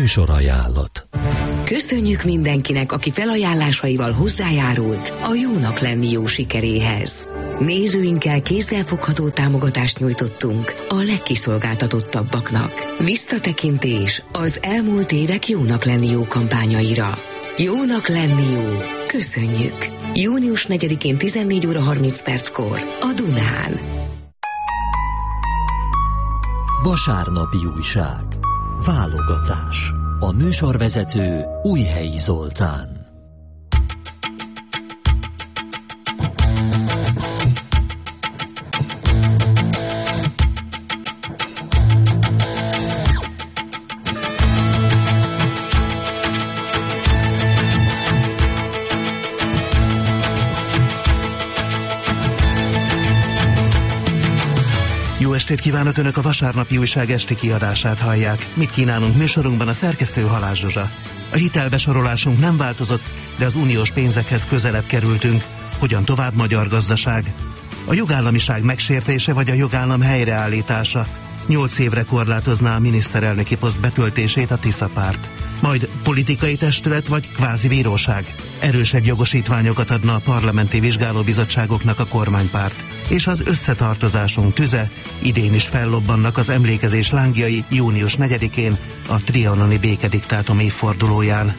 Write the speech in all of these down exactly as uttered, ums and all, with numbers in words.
Műsorajánlat. Köszönjük mindenkinek, aki felajánlásaival hozzájárult a Jónak lenni jó sikeréhez. Nézőinkkel kézzelfogható támogatást nyújtottunk a legkiszolgáltatottabbaknak. Visszatekintés az elmúlt évek Jónak lenni jó kampányaira. Jónak lenni jó. Köszönjük. június negyedikén tizennégy óra harminc perckor a Dunán. Vasárnapi újság. Válogatás. A műsorvezető Újhelyi Zoltán. Jó estét kívánok, Önök a Vasárnapi Újság esti kiadását hallják. Mit kínálunk műsorunkban? A szerkesztő Halász Zsuzsa. A hitelbesorolásunk nem változott, de az uniós pénzekhez közelebb kerültünk. Hogyan tovább, magyar gazdaság? A jogállamiság megsértése vagy a jogállam helyreállítása? Nyolc évre korlátozná a miniszterelnöki poszt betöltését a Tisza párt. Majd politikai testület vagy kvázi bíróság? Erősebb jogosítványokat adna a parlamenti vizsgálóbizottságoknak a kormánypárt. És az összetartozásunk tüze, idén is fellobbannak az emlékezés lángjai június negyedikén, a trianoni békediktátum évfordulóján.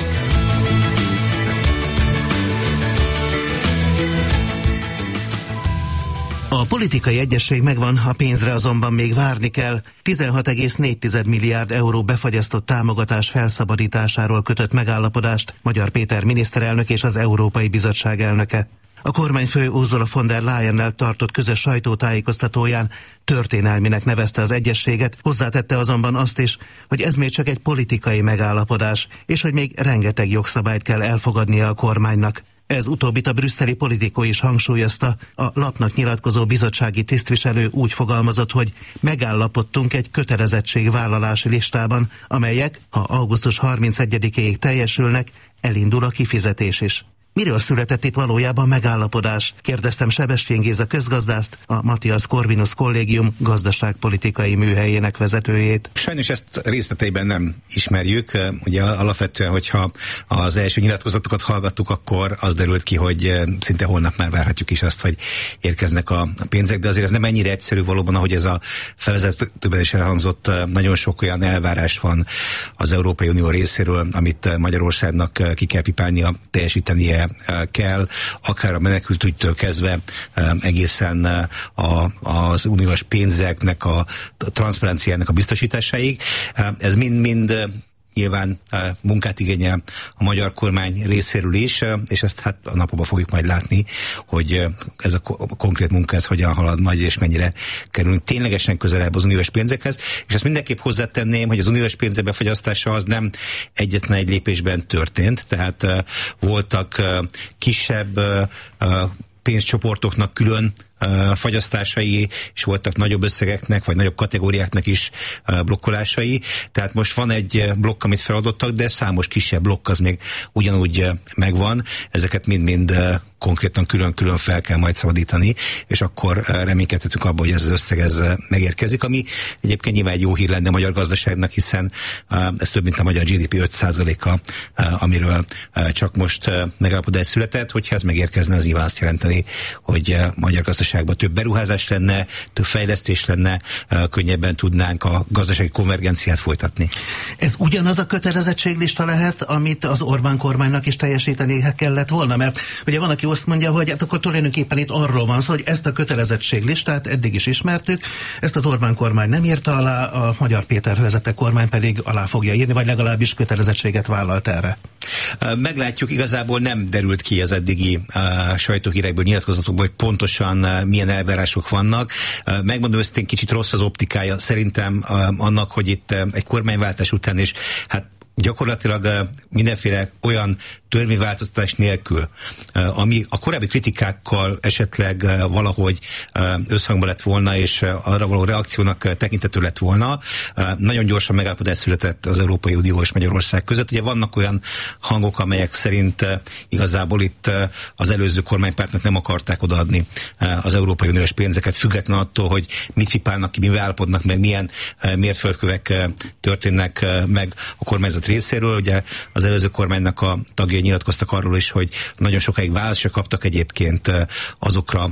A politikai egyesség megvan, a pénzre azonban még várni kell. tizenhat egész négy milliárd euró befagyasztott támogatás felszabadításáról kötött megállapodást Magyar Péter miniszterelnök és az Európai Bizottság elnöke. A kormányfő Ursula von der Leyennel tartott közös sajtótájékoztatóján történelminek nevezte az egyességet, hozzátette azonban azt is, hogy ez még csak egy politikai megállapodás, és hogy még rengeteg jogszabályt kell elfogadnia a kormánynak. Ez utóbbit a brüsszeli politikó is hangsúlyozta, a lapnak nyilatkozó bizottsági tisztviselő úgy fogalmazott, hogy megállapodtunk egy kötelezettségvállalási listában, amelyek, ha augusztus harmincegyedikéig teljesülnek, elindul a kifizetés is. Miről született itt valójában megállapodás? Kérdeztem Sebestyén Géza közgazdászt, a Matthias Corvinus Kollégium gazdaságpolitikai műhelyének vezetőjét. Sajnos ezt részleteiben nem ismerjük. Ugye alapvetően, hogyha az első nyilatkozatokat hallgattuk, akkor az derült ki, hogy szinte holnap már várhatjuk is azt, hogy érkeznek a pénzek, de azért ez nem ennyire egyszerű valóban, ahogy ez a felvezetőben is elhangzott. Nagyon sok olyan elvárás van az Európai Unió részéről, amit Magyarországnak ki kell pipálnia, teljesítenie kell, akár a menekültügytől kezdve egészen a, az uniós pénzeknek a transzparenciának a biztosításáig. Ez mind-mind nyilván munkát igényel a magyar kormány részéről is, és ezt hát a napokban fogjuk majd látni, hogy ez a konkrét munka ez hogyan halad majd, és mennyire kerülünk ténylegesen közelebb az uniós pénzekhez. És ezt mindenképp hozzátenném, hogy az uniós pénzek befagyasztása az nem egyetlen egy lépésben történt, tehát voltak kisebb pénzcsoportoknak külön uh, fagyasztásai, és voltak nagyobb összegeknek, vagy nagyobb kategóriáknak is uh, blokkolásai. Tehát most van egy blokk, amit feladottak, de számos kisebb blokk az még ugyanúgy uh, megvan. Ezeket mind-mind uh, konkrétan külön-külön fel kell majd szabadítani, és akkor uh, reménykedhetünk abban, hogy ez az összeg ez uh, megérkezik, ami egyébként nyilván egy jó hír lenne a magyar gazdaságnak, hiszen uh, ez több, mint a magyar gé dé pé öt százaléka, uh, amiről uh, csak most uh, megállapodás született. Hogyha ez megérkezne, az nyilván azt jelenteni, hogy uh, magyar gazdaságban több beruházás lenne, több fejlesztés lenne, uh, könnyebben tudnánk a gazdasági konvergenciát folytatni. Ez ugyanaz a kötelezettséglista lehet, amit az Orbán kormánynak is teljesítenie kellett volna, mert ugye van, aki azt mondja, hogy hát akkor tulajdonképpen itt arról van szó, hogy ezt a kötelezettséglistát eddig is ismertük, ezt az Orbán kormány nem írta alá, a Magyar Péter vezette kormány pedig alá fogja írni, vagy legalábbis kötelezettséget vállalt erre. Meglátjuk, igazából nem derült ki az eddigi uh, sajtóhírekből, nyilatkozatokból, hogy pontosan uh, milyen elvárások vannak. Uh, megmondom őszintén, kicsit rossz az optikája szerintem uh, annak, hogy itt uh, egy kormányváltás után is hát gyakorlatilag mindenféle olyan törvényváltoztatás nélkül, ami a korábbi kritikákkal esetleg valahogy összhangban lett volna, és arra való reakciónak tekintető lett volna. Nagyon gyorsan megállapodás született az Európai Unió és Magyarország között. Ugye vannak olyan hangok, amelyek szerint igazából itt az előző kormánypártnak nem akarták odaadni az Európai Uniós pénzeket, független attól, hogy mit fipálnak ki, mivel állapodnak meg, milyen mérföldkövek történnek meg a kormányzat részéről. Ugye az előző kormánynak a tagjai nyilatkoztak arról is, hogy nagyon sokáig választ se kaptak egyébként azokra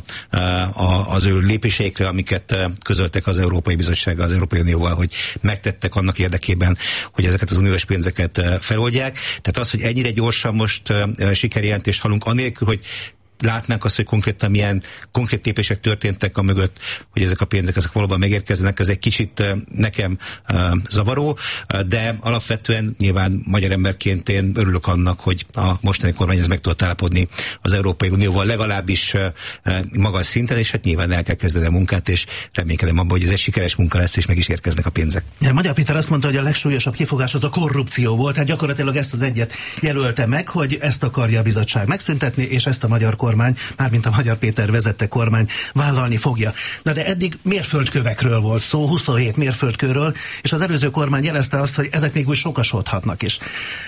az ő lépéseikre, amiket közöltek az Európai Bizottsággal, az Európai Unióval, hogy megtettek annak érdekében, hogy ezeket az uniós pénzeket feloldják. Tehát az, hogy ennyire gyorsan most sikerjelentést hallunk, anélkül, hogy látnánk azt, hogy konkrétan milyen konkrét lépések történtek a mögött, hogy ezek a pénzek ezek valóban megérkeznek, ez egy kicsit nekem uh, zavaró, uh, de alapvetően nyilván magyar emberként én örülök annak, hogy a mostani kormány ez meg tudott állapodni az Európai Unióval legalábbis uh, magas szinten, és hát nyilván el kell kezdeni a munkát, és reménykedem abban, hogy ez egy sikeres munka lesz, és meg is érkeznek a pénzek. Ja, Magyar Péter azt mondta, hogy a legsúlyosabb kifogás az a korrupció volt, tehát gyakorlatilag ezt az egyet jelölte meg, hogy ezt akarja a bizottság megszüntetni, és ezt a magyar kormány, mármint a Magyar Péter vezette kormány vállalni fogja. Na de eddig mérföldkövekről volt szó, huszonhét mérföldkőről, és az előző kormány jelezte azt, hogy ezek még úgy sokasodhatnak is.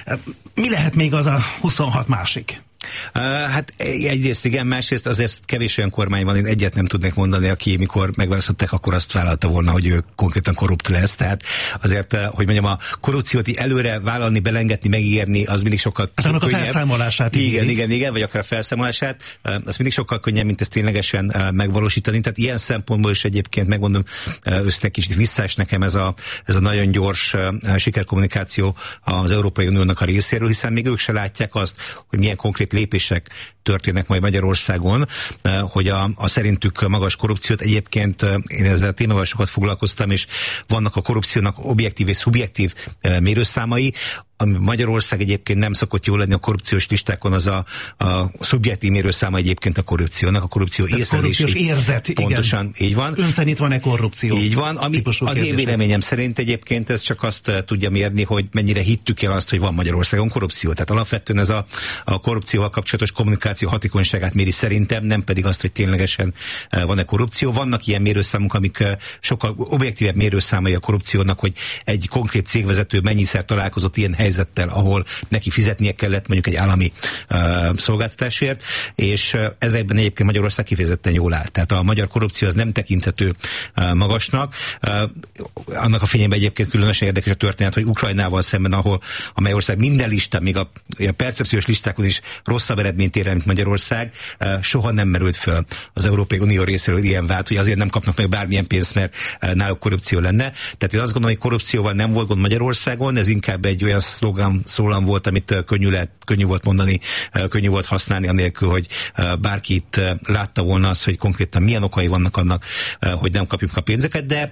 Mi lehet még az a huszonhat másik? Uh, hát egyrészt igen, másrészt azért kevés olyan kormány van, én egyet nem tudnék mondani, aki mikor megválasztották, akkor azt vállalta volna, hogy ő konkrétan korrupt lesz. Tehát azért, hogy mondjam, a korrupciót előre vállalni, belengetni, megígérni, az mindig sokkal az annak a felszámolását. Igen, igen, igen, igen, vagy akár a felszámolását, az mindig sokkal könnyebb, mint ezt ténylegesen megvalósítani. Tehát ilyen szempontból is egyébként megmondom, össznek kicsit visszás nekem ez a, ez a nagyon gyors sikerkommunikáció az Európai Uniónak a részéről, hiszen még ők se látják azt, hogy milyen konkrét lépések történnek majd Magyarországon, hogy a, a szerintük magas korrupciót, egyébként én ezzel a témával sokat foglalkoztam, és vannak a korrupciónak objektív és szubjektív mérőszámai, ami Magyarország egyébként nem szokott jól lenni a korrupciós listákon, az a, a szubjektív mérőszáma egyébként a korrupciónak, a korrupció észlelési. Korrupciós érzet, pontosan, igen. Így van. Ön szerint van-e korrupció? Így van, ami az én véleményem szerint egyébként ez csak azt tudja mérni, hogy mennyire hittük el azt, hogy van Magyarországon korrupció. Tehát alapvetően ez a, a korrupcióval kapcsolatos kommunikáció hatékonyságát méri szerintem, nem pedig azt, hogy ténylegesen van-e korrupció. Vannak ilyen mérőszámok, amik sokkal objektívebb mérőszámai a korrupciónak, hogy egy konkrét cégvezető mennyiszer találkozott ilyen helyzettel, ahol neki fizetnie kellett mondjuk egy állami uh, szolgáltatásért, és uh, ezekben egyébként Magyarország kifejezetten jól áll. Tehát a magyar korrupció az nem tekinthető uh, magasnak. Uh, annak a fényében egyébként különösen érdekes a történet, hogy Ukrajnával szemben, ahol amely ország minden listán, még a, a percepciós listákon is rosszabb eredményt ér el, mint Magyarország, uh, soha nem merült föl az Európai Unió részéről ilyen vált, hogy azért nem kapnak meg bármilyen pénzt, mert uh, náluk korrupció lenne. Tehát én azt gondolom, hogy korrupcióval nem volt gond Magyarországon, ez inkább egy olyan szlogán, szólam volt, amit könnyű, lehet, könnyű volt mondani, könnyű volt használni, anélkül, hogy bárki itt látta volna azt, hogy konkrétan milyen okai vannak annak, hogy nem kapjuk a pénzeket, de,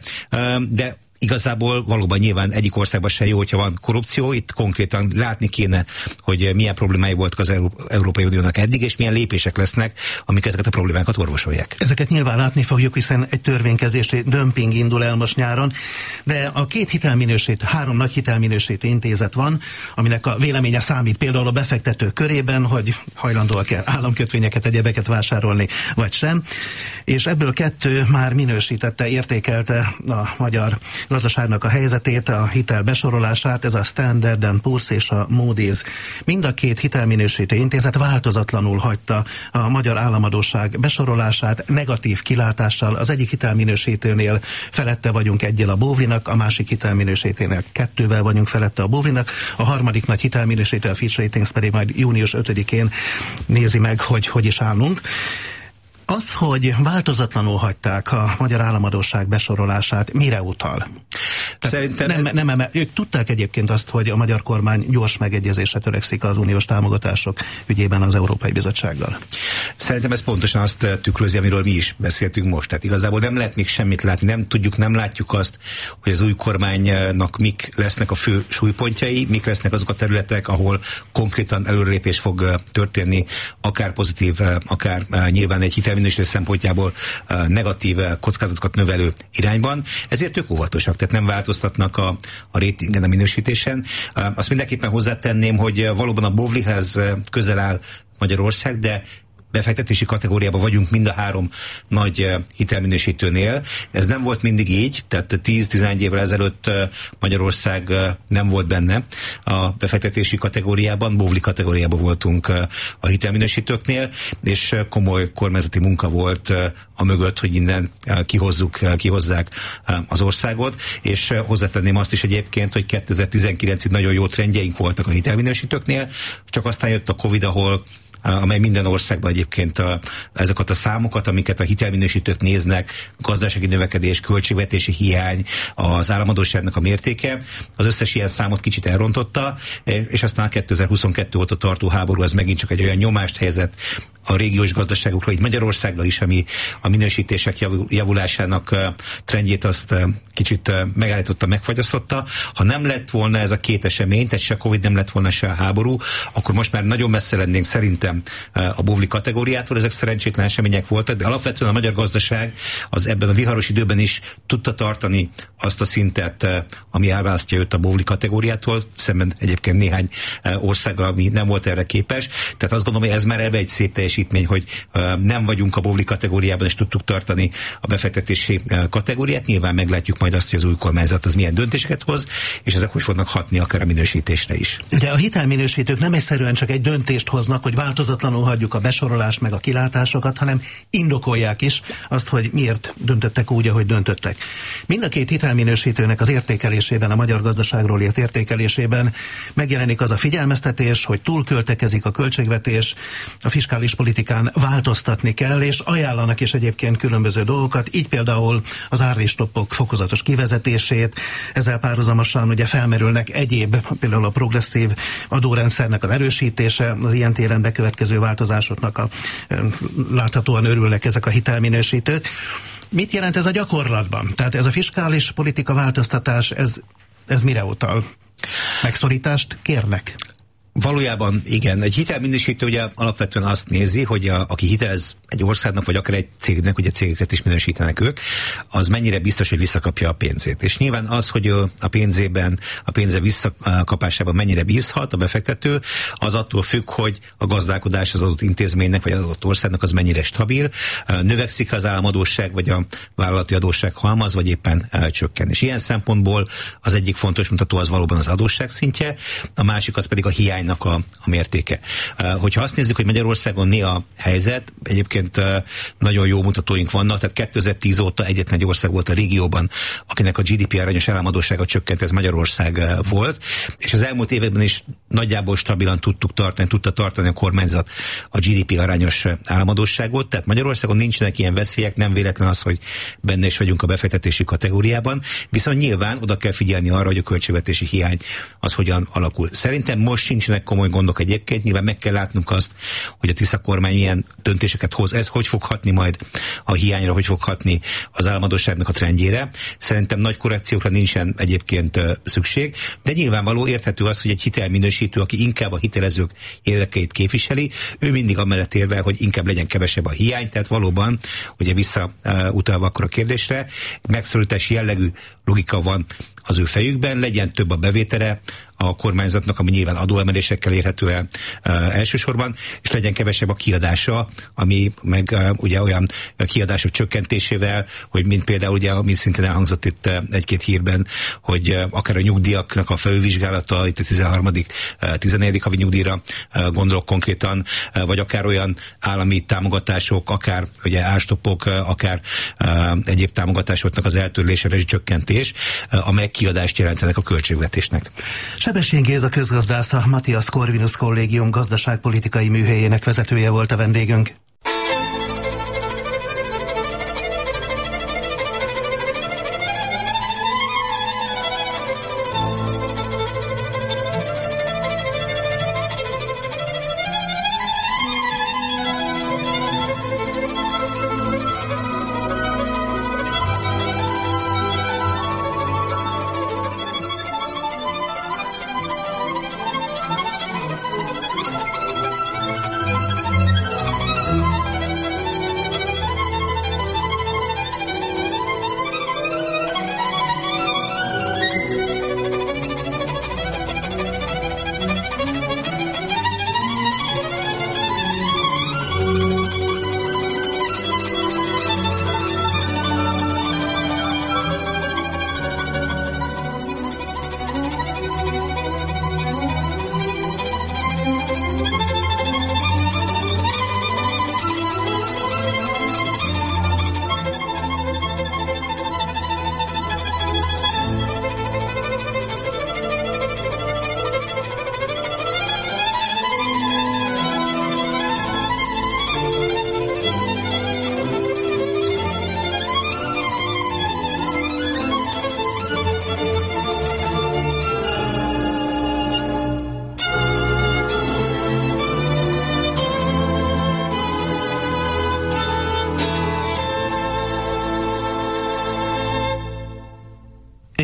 de igazából valóban nyilván egyik országban sem jó, hogyha van korrupció, itt konkrétan látni kéne, hogy milyen problémái voltak az Európai Uniónak eddig, és milyen lépések lesznek, amik ezeket a problémákat orvosolják. Ezeket nyilván látni fogjuk, hiszen egy törvénykezési dömping indul el most nyáron, de a két hitelminősítő, három nagy hitelminősítő intézet van, aminek a véleménye számít például a befektetők körében, hogy hajlandóak-e államkötvényeket, egyebeket vásárolni, vagy sem, és ebből kettő már minősítette, értékelte a magyar gazdaságnak a helyzetét, a hitel besorolását, ez a Standard and Poor's és a Moody's. Mind a két hitelminősítő intézet változatlanul hagyta a magyar államadósság besorolását negatív kilátással. Az egyik hitelminősítőnél felette vagyunk egyel a Bovrinak, a másik hitelminősítőnél kettővel vagyunk felette a Bovrinak, a harmadik nagy hitelminősítő, a Fitch Ratings pedig majd június ötödikén nézi meg, hogy hogy is állunk. Az, hogy változatlanul hagyták a magyar államadósság besorolását, mire utal? Szerintem... Nem, nem emel... Ők tudták egyébként azt, hogy a magyar kormány gyors megegyezésre törekszik az uniós támogatások ügyében az Európai Bizottsággal. Szerintem ez pontosan azt tükrözi, amiről mi is beszéltünk most. Tehát igazából nem lehet még semmit látni, nem tudjuk, nem látjuk azt, hogy az új kormánynak mik lesznek a fő súlypontjai, mik lesznek azok a területek, ahol konkrétan előrelépés fog történni, akár pozitív, akár nyilván egy hitel hitelminősítő szempontjából negatív kockázatokat növelő irányban, ezért ők óvatosak, tehát nem változtatnak a, a rétingen, a minősítésen. Azt mindenképpen hozzátenném, hogy valóban a Bovlihez közel áll Magyarország, de befektetési kategóriában vagyunk mind a három nagy hitelminősítőnél. Ez nem volt mindig így, tehát tíz-tizenegy évvel ezelőtt Magyarország nem volt benne a befektetési kategóriában, Bovli kategóriában voltunk a hitelminősítőknél, és komoly kormányzati munka volt a mögött, hogy innen kihozzuk, kihozzák az országot, és hozzátenném azt is egyébként, hogy kétezer-tizenkilencig nagyon jó trendjeink voltak a hitelminősítőknél, csak aztán jött a Covid, ahol amely minden országban egyébként a, ezeket a számokat, amiket a hitelminősítők néznek, gazdasági növekedés, költségvetési hiány, az államadósságnak a mértéke, az összes ilyen számot kicsit elrontotta, és aztán kétezer-huszonkettő óta tartó háború az megint csak egy olyan nyomást helyezett a régiós gazdaságokra, így Magyarországra is, ami a minősítések javulásának trendjét azt kicsit megállította, megfagyasztotta. Ha nem lett volna ez a két esemény, tehát se a Covid nem lett volna, se a háború, akkor most már nagyon messze lennénk szerintem a Bovli kategóriától. Ezek szerencsétlen események voltak, de alapvetően a magyar gazdaság az ebben a viharos időben is tudta tartani azt a szintet, ami elválasztja őt a Bovli kategóriától, szemben egyébként néhány országgal, ami nem volt erre képes. Tehát azt gondolom, hogy ez már ebbe egy szép teljesítmény, hogy nem vagyunk a Bovli kategóriában, és tudtuk tartani a befektetési kategóriát. Nyilván meglátjuk majd azt, hogy az új kormányzat az milyen döntéseket hoz, és ezek hogy fognak hatni akár a minősítésre is. Ugye a hitelminősítők nem egyszerűen csak egy döntést hoznak, hogy változatlanul hagyjuk a besorolást meg a kilátásokat, hanem indokolják is azt, hogy miért döntöttek úgy, ahogy döntöttek. Mind a két hitelminősítőnek az értékelésében, a magyar gazdaságról ért értékelésében megjelenik az a figyelmeztetés, hogy túlköltekezik a költségvetés, a fiskális politikán változtatni kell, és ajánlanak is egyébként különböző dolgokat, így például az árristoppok fokozatos kivezetését, ezzel párhuzamosan ugye felmerülnek egyéb, például a progresszív adórendszernek az erősítése, az ilyen téren bekövetkező változásoknak a, láthatóan örülnek ezek a hitelminősítők. Mit jelent ez a gyakorlatban? Tehát ez a fiskális politika változtatás, ez, ez mire utal? Megszorítást kérnek? Valójában igen. Egy hitelminősítő ugye alapvetően azt nézi, hogy a, aki hitelez egy országnak, vagy akár egy cégnek, ugye cégeket is minősítenek ők, az mennyire biztos, hogy visszakapja a pénzét. És nyilván az, hogy a pénzében, a pénze visszakapásában mennyire bízhat a befektető, az attól függ, hogy a gazdálkodás az adott intézménynek, vagy az adott országnak az mennyire stabil, növekszik az államadósság, vagy a vállalati adósság halmaz, vagy éppen csökken. És ilyen szempontból az egyik fontos mutató az valóban az adósság szintje, a másik az pedig a hiány A, a mértéke. Hogyha azt nézzük, hogy Magyarországon mi a helyzet, egyébként nagyon jó mutatóink vannak, tehát kétezer-tíz óta egyetlen egy ország volt a régióban, akinek a gé dé pé arányos államadóssága csökkent, ez Magyarország volt, és az elmúlt években is nagyjából stabilan tudtuk tartani, tudta tartani a kormányzat a gé dé pé arányos államadósságot, tehát Magyarországon nincsenek ilyen veszélyek, nem véletlen az, hogy benne is vagyunk a befektetési kategóriában, viszont nyilván oda kell figyelni arra, hogy a költségvetési hiány az hogyan alakul. Szerintem most sincsenek komoly gondok egyébként, nyilván meg kell látnunk azt, hogy a Tisza kormány milyen döntéseket hoz, ez hogy fog hatni majd a hiányra, hogy fog hatni az államadósságnak a trendjére. Szerintem nagy korrekciókra nincsen egyébként uh, szükség, de nyilvánvaló érthető az, hogy egy hitelminősítő, aki inkább a hitelezők érdekeit képviseli, ő mindig amellett érvel, hogy inkább legyen kevesebb a hiány, tehát valóban, ugye visszautalva uh, akkor a kérdésre, megszorítási jellegű logika van az ő fejükben, legyen több a bevétele a kormányzatnak, ami nyilván adóemelésekkel érhető el uh, elsősorban, és legyen kevesebb a kiadása, ami meg uh, ugye olyan kiadások csökkentésével, hogy mint például ugye, ami szintén elhangzott itt uh, egy-két hírben, hogy uh, akár a nyugdíjaknak a felülvizsgálata, itt a tizenharmadik, uh, tizennegyedik havi nyugdíjra uh, gondolok konkrétan, uh, vagy akár olyan állami támogatások, akár ugye árstoppok, uh, akár uh, egyéb támogatásoknak az eltörlése, rezsicsökkentés, uh, amelyek kiadást jelentenek a költségvetésnek. Sebestyén Géza közgazdász, a Matthias Corvinus Kollégium gazdaságpolitikai műhelyének vezetője volt a vendégünk.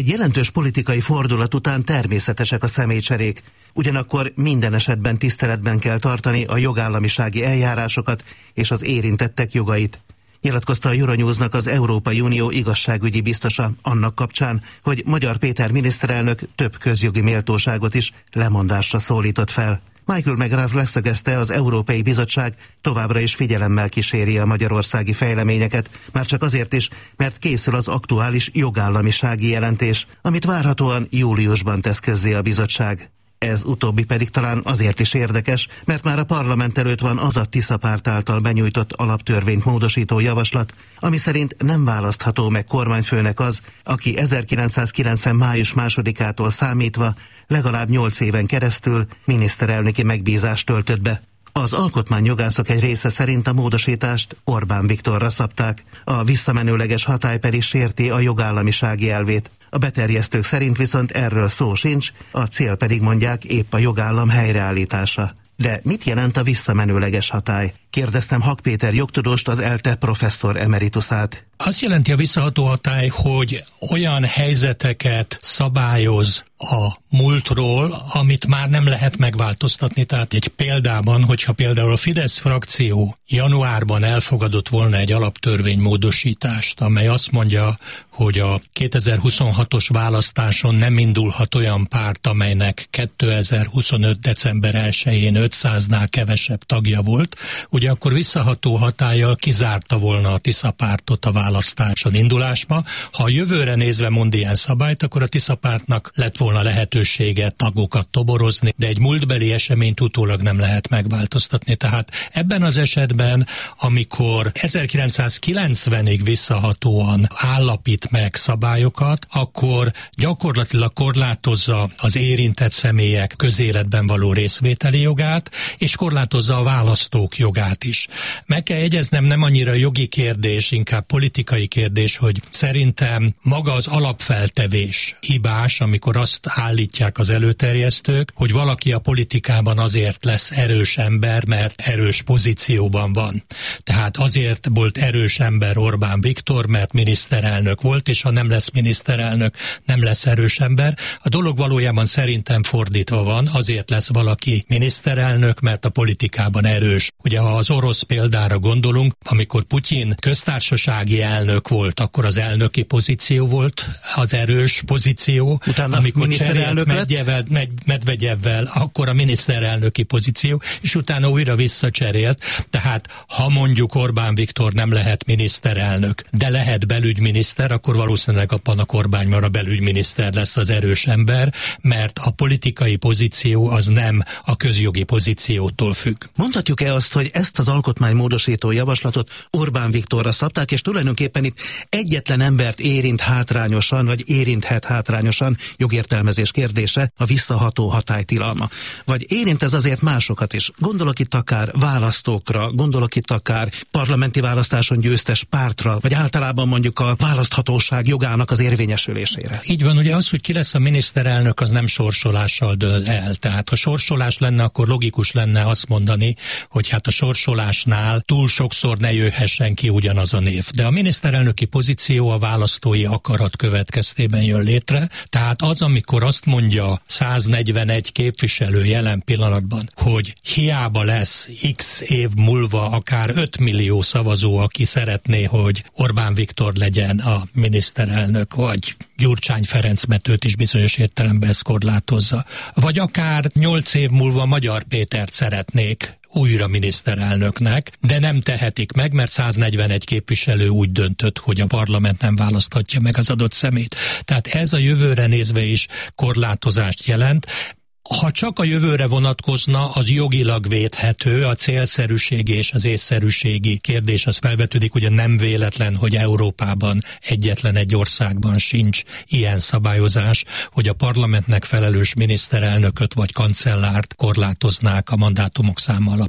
Egy jelentős politikai fordulat után természetesek a személycserék, ugyanakkor minden esetben tiszteletben kell tartani a jogállamisági eljárásokat és az érintettek jogait. Nyilatkozta a Euronewsnak az Európai Unió igazságügyi biztosa annak kapcsán, hogy Magyar Péter miniszterelnök több közjogi méltóságot is lemondásra szólított fel. Michael McGrath leszögezte, az Európai Bizottság továbbra is figyelemmel kíséri a magyarországi fejleményeket, már csak azért is, mert készül az aktuális jogállamisági jelentés, amit várhatóan júliusban tesz közzé a bizottság. Ez utóbbi pedig talán azért is érdekes, mert már a parlament előtt van az a Tisza párt által benyújtott alaptörvényt módosító javaslat, ami szerint nem választható meg kormányfőnek az, aki ezerkilencszázkilencven. május másodikától számítva legalább nyolc éven keresztül miniszterelnöki megbízást töltött be. Az alkotmányjogászok egy része szerint a módosítást Orbán Viktorra szabták, a visszamenőleges hatály pedig sérti a jogállamisági elvét. A beterjesztők szerint viszont erről szó sincs, a cél pedig mondják épp a jogállam helyreállítása. De mit jelent a visszamenőleges hatály? Kérdeztem Hak Péter jogtudóst, az ELTE professzor emeritusát. Azt jelenti a visszaható hatály, hogy olyan helyzeteket szabályoz a múltról, amit már nem lehet megváltoztatni. Tehát egy példában, hogyha például a Fidesz frakció januárban elfogadott volna egy alaptörvénymódosítást, amely azt mondja, hogy a kétezer-huszonhatos választáson nem indulhat olyan párt, amelynek kétezer-huszonöt. december elsején ötszáznál kevesebb tagja volt, ugye akkor visszaható hatállyal kizárta volna a Tisza pártot a választáson indulásba. Ha a jövőre nézve mond ilyen szabályt, akkor a Tisza pártnak lett volna lehetősége tagokat toborozni, de egy múltbeli eseményt utólag nem lehet megváltoztatni. Tehát ebben az esetben, amikor ezerkilencszázkilencvenig visszahatóan állapít meg szabályokat, akkor gyakorlatilag korlátozza az érintett személyek közéletben való részvételi jogát, és korlátozza a választók jogát is. Meg kell jegyeznem, nem annyira jogi kérdés, inkább politikai kérdés, hogy szerintem maga az alapfeltevés hibás, amikor azt állítják az előterjesztők, hogy valaki a politikában azért lesz erős ember, mert erős pozícióban van. Tehát azért volt erős ember Orbán Viktor, mert miniszterelnök volt, és ha nem lesz miniszterelnök, nem lesz erős ember. A dolog valójában szerintem fordítva van, azért lesz valaki miniszterelnök, mert a politikában erős. Ugye ha az orosz példára gondolunk, amikor Putyin köztársasági elnök volt, akkor az elnöki pozíció volt az erős pozíció. Utána amikor cserélt Medvegyevvel, akkor a miniszterelnöki pozíció, és utána újra visszacserélt. Tehát ha mondjuk Orbán Viktor nem lehet miniszterelnök, de lehet belügyminiszter, akkor valószínűleg a Panak Orbán már a belügyminiszter lesz az erős ember, mert a politikai pozíció az nem a közjogi pozíciótól függ. Mondhatjuk-e azt, hogy ezt az alkotmánymódosító javaslatot Orbán Viktorra szabták, és tulajdonképpen itt egyetlen embert érint hátrányosan, vagy érinthet hátrányosan, jogértelmezés kérdése, a visszaható hatálytilalma. Vagy érint ez azért másokat is? Gondolok itt akár választókra, gondolok itt akár parlamenti választáson győztes pártra, vagy általában mondjuk a választhatóság jogának az érvényesülésére. Így van, ugye az, hogy ki lesz a miniszterelnök, az nem sorsolással dől el. Tehát ha sorsolás lenne, akkor logikus lenne azt mondani, hogy hát a sorsolásnál túl sokszor ne jöhessen ki ugyanaz a név. De a miniszterelnöki pozíció a választói akarat következtében jön létre. Tehát az, amikor azt mondja száznegyvenegy képviselő jelen pillanatban, hogy hiába lesz x év múlva akár öt millió szavazó, aki szeretné, hogy Orbán Viktor legyen a miniszterelnök, vagy Gyurcsány Ferenc, mert őt is bizonyos értelemben ezt korlátozza. Vagy akár nyolc év múlva Magyar Pétert szeretnék újra miniszterelnöknek, de nem tehetik meg, mert száznegyvenegy képviselő úgy döntött, hogy a parlament nem választhatja meg az adott szemét. Tehát ez a jövőre nézve is korlátozást jelent. Ha csak a jövőre vonatkozna, az jogilag védhető, a célszerűségi és az észszerűségi kérdés az felvetődik, ugye nem véletlen, hogy Európában egyetlen egy országban sincs ilyen szabályozás, hogy a parlamentnek felelős miniszterelnököt vagy kancellárt korlátoznák a mandátumok száma alapján.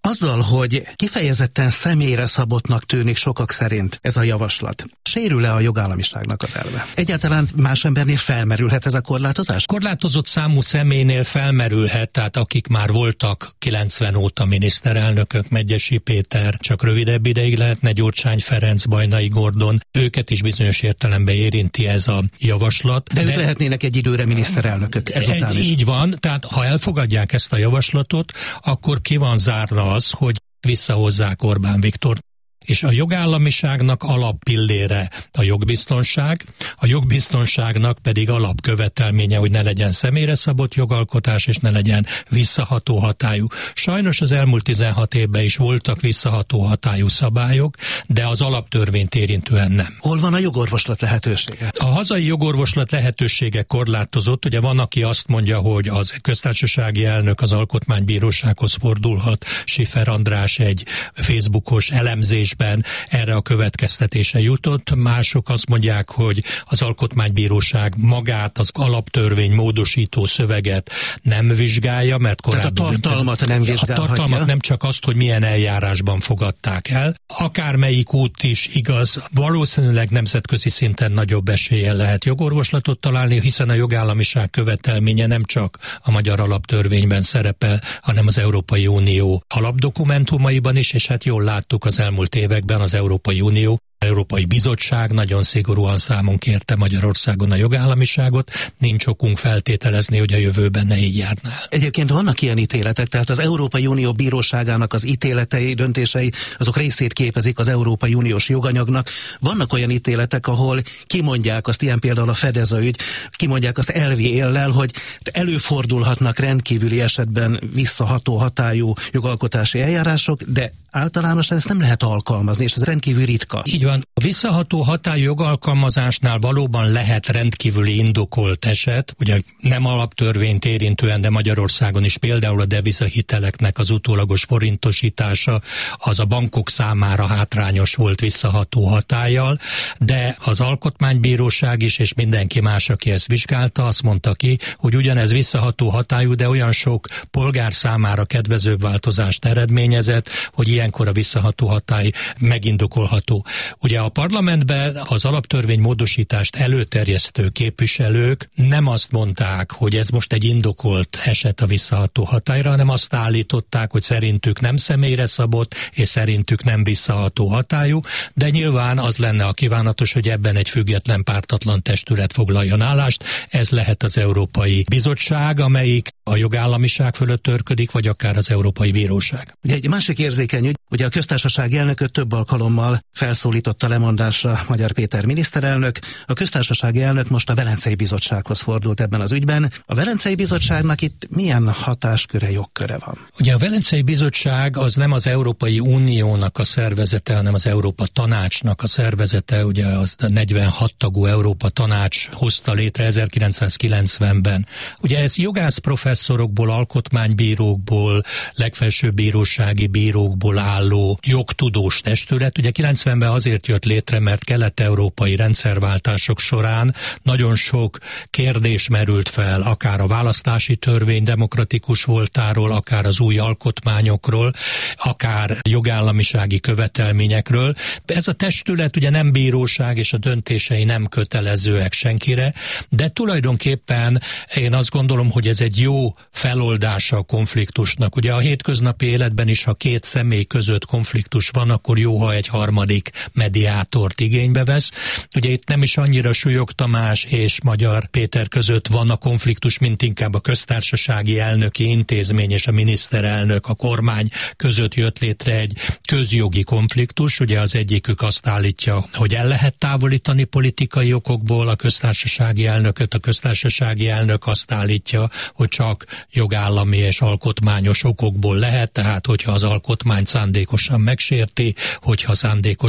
Azzal, hogy kifejezetten személyre szabottnak tűnik sokak szerint ez a javaslat, sérül-e a jogállamiságnak az elve? Egyáltalán más embernél felmerülhet ez a korlátozás? Korlátozott számú személynél felmerülhet, tehát akik már voltak kilencven óta miniszterelnökök, Medgyessy Péter, csak rövidebb ideig lehetne, Gyurcsány Ferenc, Bajnai Gordon, őket is bizonyos értelemben érinti ez a javaslat. De, de ők lehetnének egy időre miniszterelnökök ezután is. Így van, tehát ha elfogadják ezt a javaslatot, akkor ki van zárva az, hogy visszahozzák Orbán Viktor. És a jogállamiságnak alappillére a jogbiztonság, a jogbiztonságnak pedig alapkövetelménye, hogy ne legyen személyre szabott jogalkotás, és ne legyen visszaható hatályú. Sajnos az elmúlt tizenhat évben is voltak visszaható hatályú szabályok, de az alaptörvényt érintően nem. Hol van a jogorvoslat lehetősége? A hazai jogorvoslat lehetősége korlátozott. Ugye van, aki azt mondja, hogy az köztársasági elnök az alkotmánybírósághoz fordulhat. Schiffer András egy Facebookos elemzés erre a következtetése jutott. Mások azt mondják, hogy az alkotmánybíróság magát, az alaptörvény módosító szöveget nem vizsgálja, mert korábban... Tehát a tartalmat nem vizsgálhatja? A tartalmat nem csak azt, hogy milyen eljárásban fogadták el. Akármelyik út is igaz, valószínűleg nemzetközi szinten nagyobb eséllyel lehet jogorvoslatot találni, hiszen a jogállamiság követelménye nem csak a magyar alaptörvényben szerepel, hanem az Európai Unió alapdokumentumaiban is, és hát jól láttuk az elmúlt években az Európai Unió, az Európai Bizottság nagyon szigorúan számon kérte Magyarországon a jogállamiságot, nincs okunk feltételezni, hogy a jövőben ne így járnál. Egyébként vannak ilyen ítéletek, tehát az Európai Unió bíróságának az ítéletei, döntései, azok részét képezik az Európai Uniós joganyagnak. Vannak olyan ítéletek, ahol kimondják azt, ilyen például a Fedeza ügy, kimondják azt elvi éllel, hogy előfordulhatnak rendkívüli esetben visszaható hatályú jogalkotási eljárások, de általánosan ezt nem lehet alkalmazni, és ez rendkívül ritka. Így van. A visszaható hatályú jogalkalmazásnál valóban lehet rendkívüli indokolt eset, ugye nem alaptörvényt érintően, de Magyarországon is például a devizahiteleknek az utólagos forintosítása, az a bankok számára hátrányos volt visszaható hatállyal, de az Alkotmánybíróság is, és mindenki más, aki ezt vizsgálta, azt mondta ki, hogy ugyanez visszaható hatályú, de olyan sok polgár számára kedvezőbb változást eredményezett, hogy ilyenkor a visszaható hatály megindokolható. Ugye a parlamentben az alaptörvény módosítást előterjesztő képviselők nem azt mondták, hogy ez most egy indokolt eset a visszaható hatályra, hanem azt állították, hogy szerintük nem személyre szabott, és szerintük nem visszaható hatályú, de nyilván az lenne a kívánatos, hogy ebben egy független, pártatlan testület foglaljon állást. Ez lehet az Európai Bizottság, amelyik a jogállamiság fölött törködik, vagy akár az Európai Bíróság. Ugye egy másik érzékeny ügy, ugye a köztársasági elnököt több alkalommal felszólította lemondásra Magyar Péter miniszterelnök. A köztársasági elnök most a Velencei Bizottsághoz fordult ebben az ügyben. A Velencei Bizottságnak itt milyen hatásköre, jogköre van? Ugye a Velencei Bizottság az nem az Európai Uniónak a szervezete, hanem az Európa Tanácsnak a szervezete. Ugye a negyvenhat tagú Európa Tanács hozta létre ezerkilencszázkilencvenben. Ugye ez jogász professzorokból, alkotmánybírókból, legfelsőbb bírósági bírókból álló jogtudós testület. Ugye kilencvenben azért jött létre, mert kelet-európai rendszerváltások során nagyon sok kérdés merült fel, akár a választási törvény demokratikus voltáról, akár az új alkotmányokról, akár jogállamisági követelményekről. Ez a testület ugye nem bíróság, és a döntései nem kötelezőek senkire, de tulajdonképpen én azt gondolom, hogy ez egy jó feloldása a konfliktusnak. Ugye a hétköznapi életben is, ha két személy között konfliktus van, akkor jó, ha egy harmadik mediátort igénybe vesz. Ugye itt nem is annyira Súlyog Tamás és Magyar Péter között van a konfliktus, mint inkább a köztársasági elnöki intézmény és a miniszterelnök, a kormány között jött létre egy közjogi konfliktus. Ugye az egyikük azt állítja, hogy el lehet távolítani politikai okokból a köztársasági elnököt, a köztársasági elnök azt állítja, hogy csak jogállami és alkotmányos okokból lehet, tehát hogyha az alkotmányt szándékosan megsérti, hogyha szándékosan tör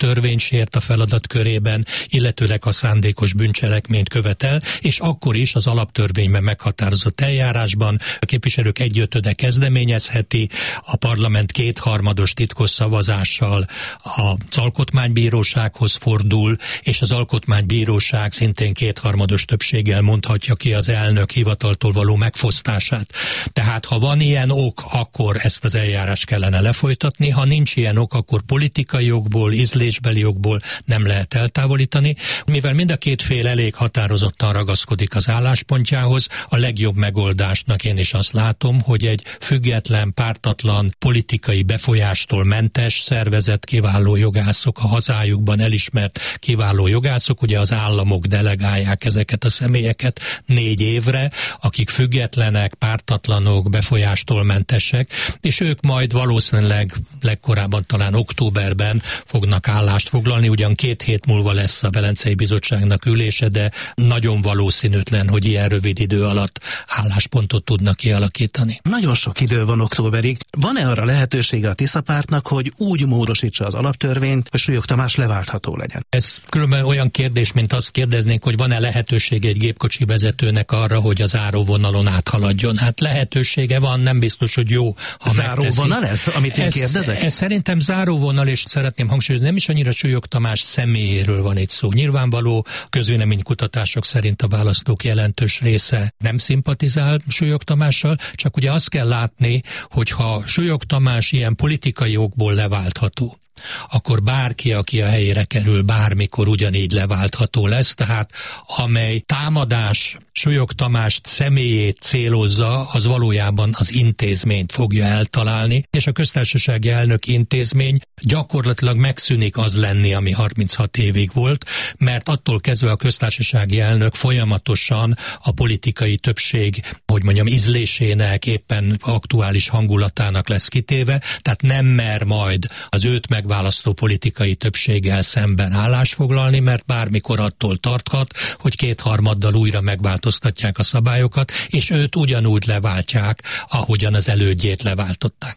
törvényt sért a feladat körében, illetőleg a szándékos bűncselekményt követel, és akkor is az alaptörvényben meghatározott eljárásban a képviselők egyötöde kezdeményezheti, a parlament kétharmados titkos szavazással az alkotmánybírósághoz fordul, és az alkotmánybíróság szintén kétharmados többséggel mondhatja ki az elnök hivataltól való megfosztását. Tehát ha van ilyen ok, akkor ezt az eljárást kellene lefolytatni, ha nincs ilyen ok, akkor politikai jogból, ízlésbeli jogból nem lehet eltávolítani. Mivel mind a két fél elég határozottan ragaszkodik az álláspontjához, a legjobb megoldásnak én is azt látom, hogy egy független, pártatlan, politikai befolyástól mentes szervezet, kiváló jogászok, a hazájukban elismert kiváló jogászok, ugye az államok delegálják ezeket a személyeket négy évre, akik függetlenek, pártatlanok, befolyástól mentesek, és ők majd valószínűleg legkorábban talán októberben fognak állást foglalni, ugyan két hét múlva lesz a Velencei Bizottságnak ülése, de nagyon valószínűtlen, hogy ilyen rövid idő alatt álláspontot tudnak kialakítani. Nagyon sok idő van októberig. Van-e arra lehetősége a Tisza pártnak, hogy úgy módosítsa az alaptörvényt, hogy Súlyog Tamás leváltható legyen? Ez különben olyan kérdés, mint azt kérdeznénk, hogy van-e lehetősége egy gépkocsi vezetőnek arra, hogy az záróvonalon áthaladjon. Hát lehetősége van, nem biztos, hogy jó, ha záróvonal ez, amit én ez, kérdezek? Ez szerintem záróvonal, és szeretném hangsúlyozni, nem is annyira Súlyog Tamás személyéről van itt szó. Nyilvánvaló közvéleménykutatások szerint a választók jelentős része nem szimpatizál Súlyog Tamással, csak ugye azt kell látni, hogyha Súlyog Tamás ilyen politikai okból leváltható, akkor bárki, aki a helyére kerül, bármikor ugyanígy leváltható lesz, tehát amely támadás Súlyog Tamás személyét célozza, az valójában az intézményt fogja eltalálni, és a köztársasági elnök intézmény gyakorlatilag megszűnik az lenni, ami harminchat évig volt, mert attól kezdve a köztársasági elnök folyamatosan a politikai többség, hogy mondjam, ízlésének, éppen aktuális hangulatának lesz kitéve, tehát nem mer majd az őt megválasztó politikai többséggel szemben állást foglalni, mert bármikor attól tarthat, hogy kétharmaddal újra megváltoztatják a szabályokat, és őt ugyanúgy leváltják, ahogyan az elődjét leváltották.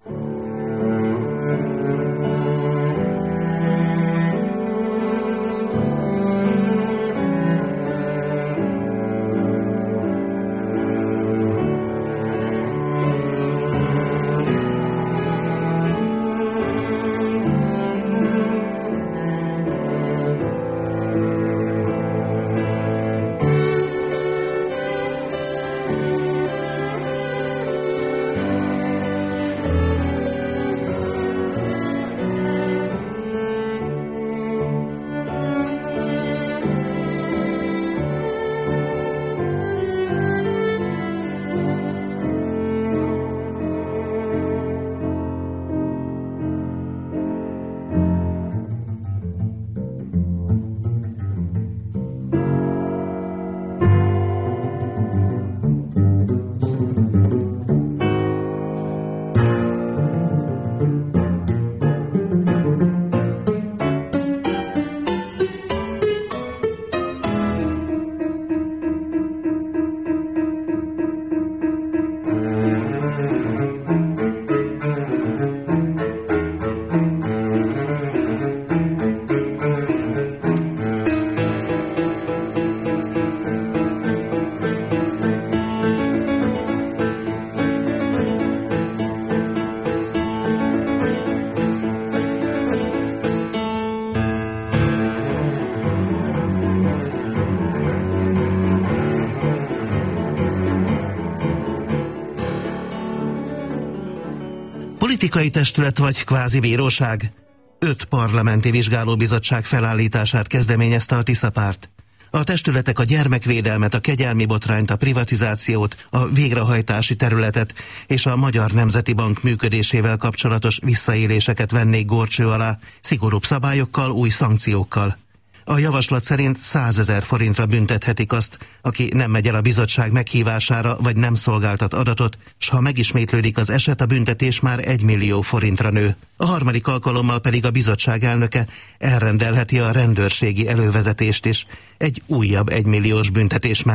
Politikai testület vagy kvázi bíróság? Öt parlamenti vizsgálóbizottság felállítását kezdeményezte a Tisza párt. A testületek a gyermekvédelmet, a kegyelmi botrányt, a privatizációt, a végrehajtási területet és a Magyar Nemzeti Bank működésével kapcsolatos visszaéléseket vennék górcső alá, szigorúbb szabályokkal, új szankciókkal. A javaslat szerint százezer forintra büntethetik azt, aki nem megy el a bizottság meghívására, vagy nem szolgáltat adatot, s ha megismétlődik az eset, a büntetés már egymillió forintra nő. A harmadik alkalommal pedig a bizottság elnöke elrendelheti a rendőrségi elővezetést is, egy újabb egymilliós büntetés mellett.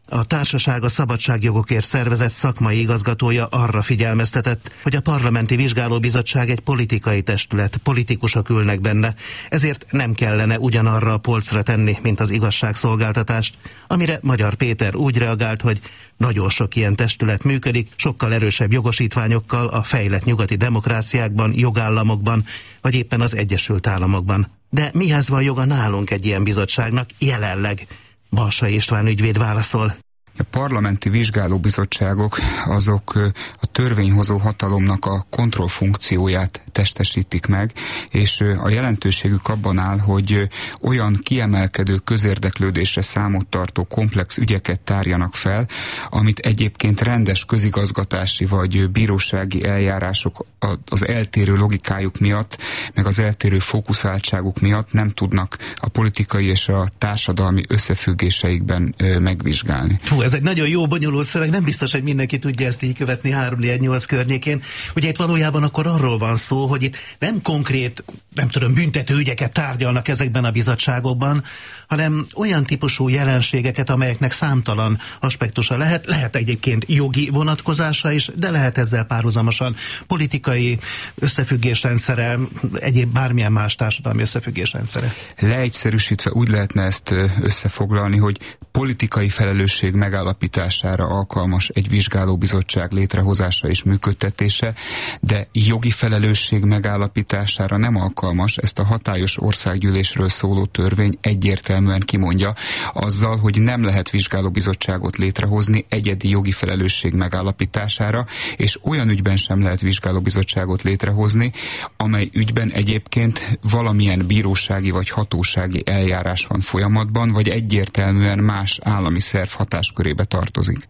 A társaság a Szabadságjogokért Szervezet szakmai igazgatója arra figyelmeztetett, hogy a Parlamenti Vizsgálóbizottság egy politikai testület, politikusok ülnek benne, ezért nem kellene ugyanarra a polcra tenni, mint az igazságszolgáltatást, amire Magyar Péter úgy reagált, hogy nagyon sok ilyen testület működik, sokkal erősebb jogosítványokkal a fejlett nyugati demokráciákban, jogállamokban, vagy éppen az Egyesült Államokban. De mihez van joga nálunk egy ilyen bizottságnak jelenleg? Balsai István ügyvéd válaszol. A parlamenti vizsgálóbizottságok azok a törvényhozó hatalomnak a kontrollfunkcióját testesítik meg, és a jelentőségük abban áll, hogy olyan kiemelkedő közérdeklődésre számot tartó komplex ügyeket tárjanak fel, amit egyébként rendes közigazgatási vagy bírósági eljárások az eltérő logikájuk miatt, meg az eltérő fókuszáltságuk miatt nem tudnak a politikai és a társadalmi összefüggéseikben megvizsgálni. Hú, ez egy nagyon jó, bonyolult szöveg, nem biztos, hogy mindenki tudja ezt így követni három négy nyolc környékén. Ugye itt valójában akkor arról van szó, hogy itt nem konkrét, nem tudom, büntető ügyeket tárgyalnak ezekben a bizottságokban, hanem olyan típusú jelenségeket, amelyeknek számtalan aspektusa lehet. Lehet egyébként jogi vonatkozása is, de lehet ezzel párhuzamosan politikai összefüggésrendszere, egyéb bármilyen más társadalmi összefüggésrendszere. Leegyszerűsítve úgy lehetne ezt összefoglalni, hogy politikai felelősség megállapítására alkalmas egy vizsgálóbizottság létrehozása és működtetése, de jogi felelősség megállapítására nem alkalmas, ezt a hatályos országgyűlésről szóló törvény egyértelműen kimondja, azzal, hogy nem lehet vizsgálóbizottságot létrehozni egyedi jogi felelősség megállapítására, és olyan ügyben sem lehet vizsgálóbizottságot létrehozni, amely ügyben egyébként valamilyen bírósági vagy hatósági eljárás van folyamatban, vagy egyértelműen más állami szerv hatáskörébe tartozik.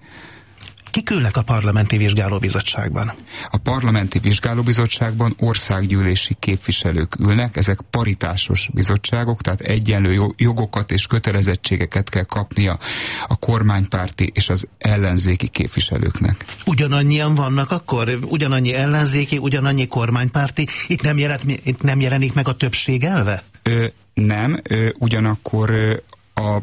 Kik ülnek a Parlamenti Vizsgálóbizottságban? A Parlamenti Vizsgálóbizottságban országgyűlési képviselők ülnek, ezek paritásos bizottságok, tehát egyenlő jogokat és kötelezettségeket kell kapnia a kormánypárti és az ellenzéki képviselőknek. Ugyanannyian vannak akkor? Ugyanannyi ellenzéki, ugyanannyi kormánypárti? Itt nem, jelent, itt nem jelenik meg a többség elve? Ö, nem, ö, ugyanakkor ö, a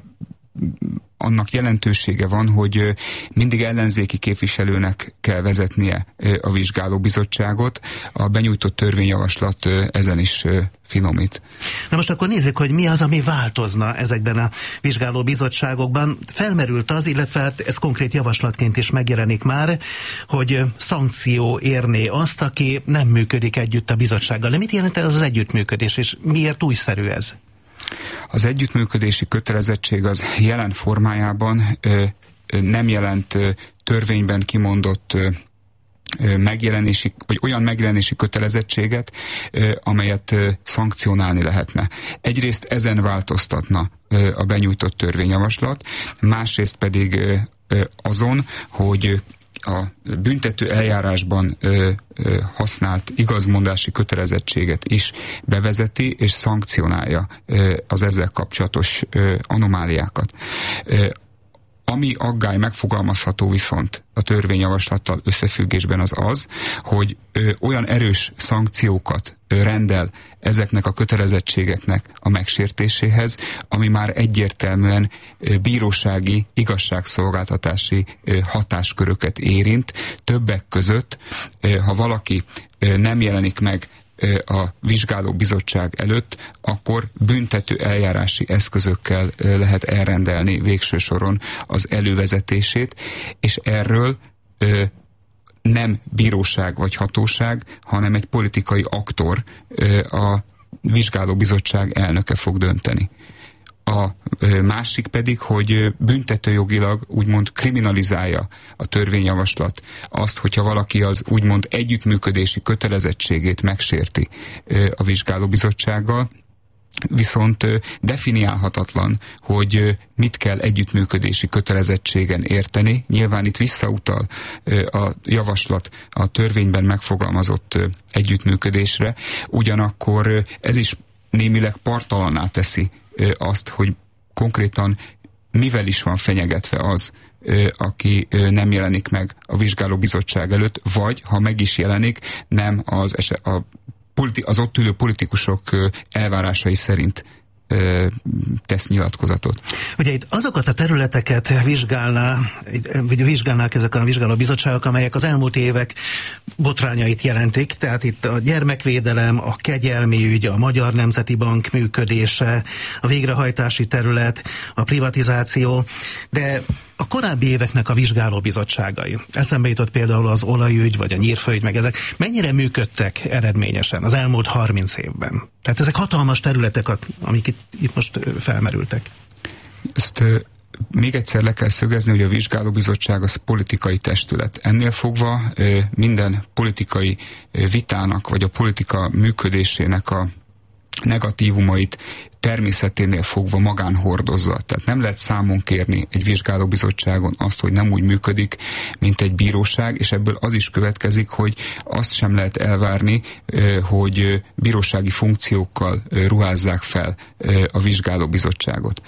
annak jelentősége van, hogy mindig ellenzéki képviselőnek kell vezetnie a vizsgálóbizottságot. A benyújtott törvényjavaslat ezen is finomít. Na most akkor nézzük, hogy mi az, ami változna ezekben a vizsgálóbizottságokban. Felmerült az, illetve hát ez konkrét javaslatként is megjelenik már, hogy szankció érné azt, aki nem működik együtt a bizottsággal. De mit jelent ez az együttműködés, és miért újszerű ez? Az együttműködési kötelezettség az jelen formájában ö, ö, nem jelent ö, törvényben kimondott ö, ö, megjelenési, vagy olyan megjelenési kötelezettséget, ö, amelyet ö, szankcionálni lehetne. Egyrészt ezen változtatna ö, a benyújtott törvényjavaslat, másrészt pedig ö, ö, azon, hogy a büntető eljárásban ö, ö, használt igazmondási kötelezettséget is bevezeti és szankcionálja ö, az ezzel kapcsolatos ö, anomáliákat. Ö, Ami aggály megfogalmazható viszont a törvényjavaslattal összefüggésben az az, hogy ö, olyan erős szankciókat ö, rendel ezeknek a kötelezettségeknek a megsértéséhez, ami már egyértelműen ö, bírósági, igazságszolgáltatási ö, hatásköröket érint. Többek között, ö, ha valaki ö, nem jelenik meg a vizsgálóbizottság előtt, akkor büntető eljárási eszközökkel lehet elrendelni végső soron az elővezetését, és erről ö, nem bíróság vagy hatóság, hanem egy politikai aktor, ö, a vizsgálóbizottság elnöke fog dönteni. A másik pedig, hogy büntetőjogilag úgymond kriminalizálja a törvényjavaslat azt, hogyha valaki az úgymond együttműködési kötelezettségét megsérti a vizsgálóbizottsággal, viszont definiálhatatlan, hogy mit kell együttműködési kötelezettségen érteni. Nyilván itt visszautal a javaslat a törvényben megfogalmazott együttműködésre, ugyanakkor ez is némileg parttalanná teszi azt, hogy konkrétan mivel is van fenyegetve az, aki nem jelenik meg a vizsgálóbizottság előtt, vagy ha meg is jelenik, nem az, eset, a politi- az ott ülő politikusok elvárásai szerint tesz nyilatkozatot. Ugye itt azokat a területeket vizsgálná, vagy vizsgálnák ezek a vizsgálóbizottságok, amelyek az elmúlt évek botrányait jelentik, tehát itt a gyermekvédelem, a kegyelmi ügy, a Magyar Nemzeti Bank működése, a végrehajtási terület, a privatizáció, de a korábbi éveknek a vizsgálóbizottságai, eszembe jutott például az olajügy, vagy a nyírfaügy, meg ezek, mennyire működtek eredményesen az elmúlt harminc évben? Tehát ezek hatalmas területek, amik itt, itt most felmerültek. Ezt még egyszer le kell szögezni, hogy a vizsgálóbizottság az politikai testület. Ennél fogva minden politikai vitának, vagy a politika működésének a negatívumait természeténél fogva magán hordozza. Tehát nem lehet számon kérni egy vizsgálóbizottságon azt, hogy nem úgy működik, mint egy bíróság, és ebből az is következik, hogy azt sem lehet elvárni, hogy bírósági funkciókkal ruházzák fel a vizsgálóbizottságot.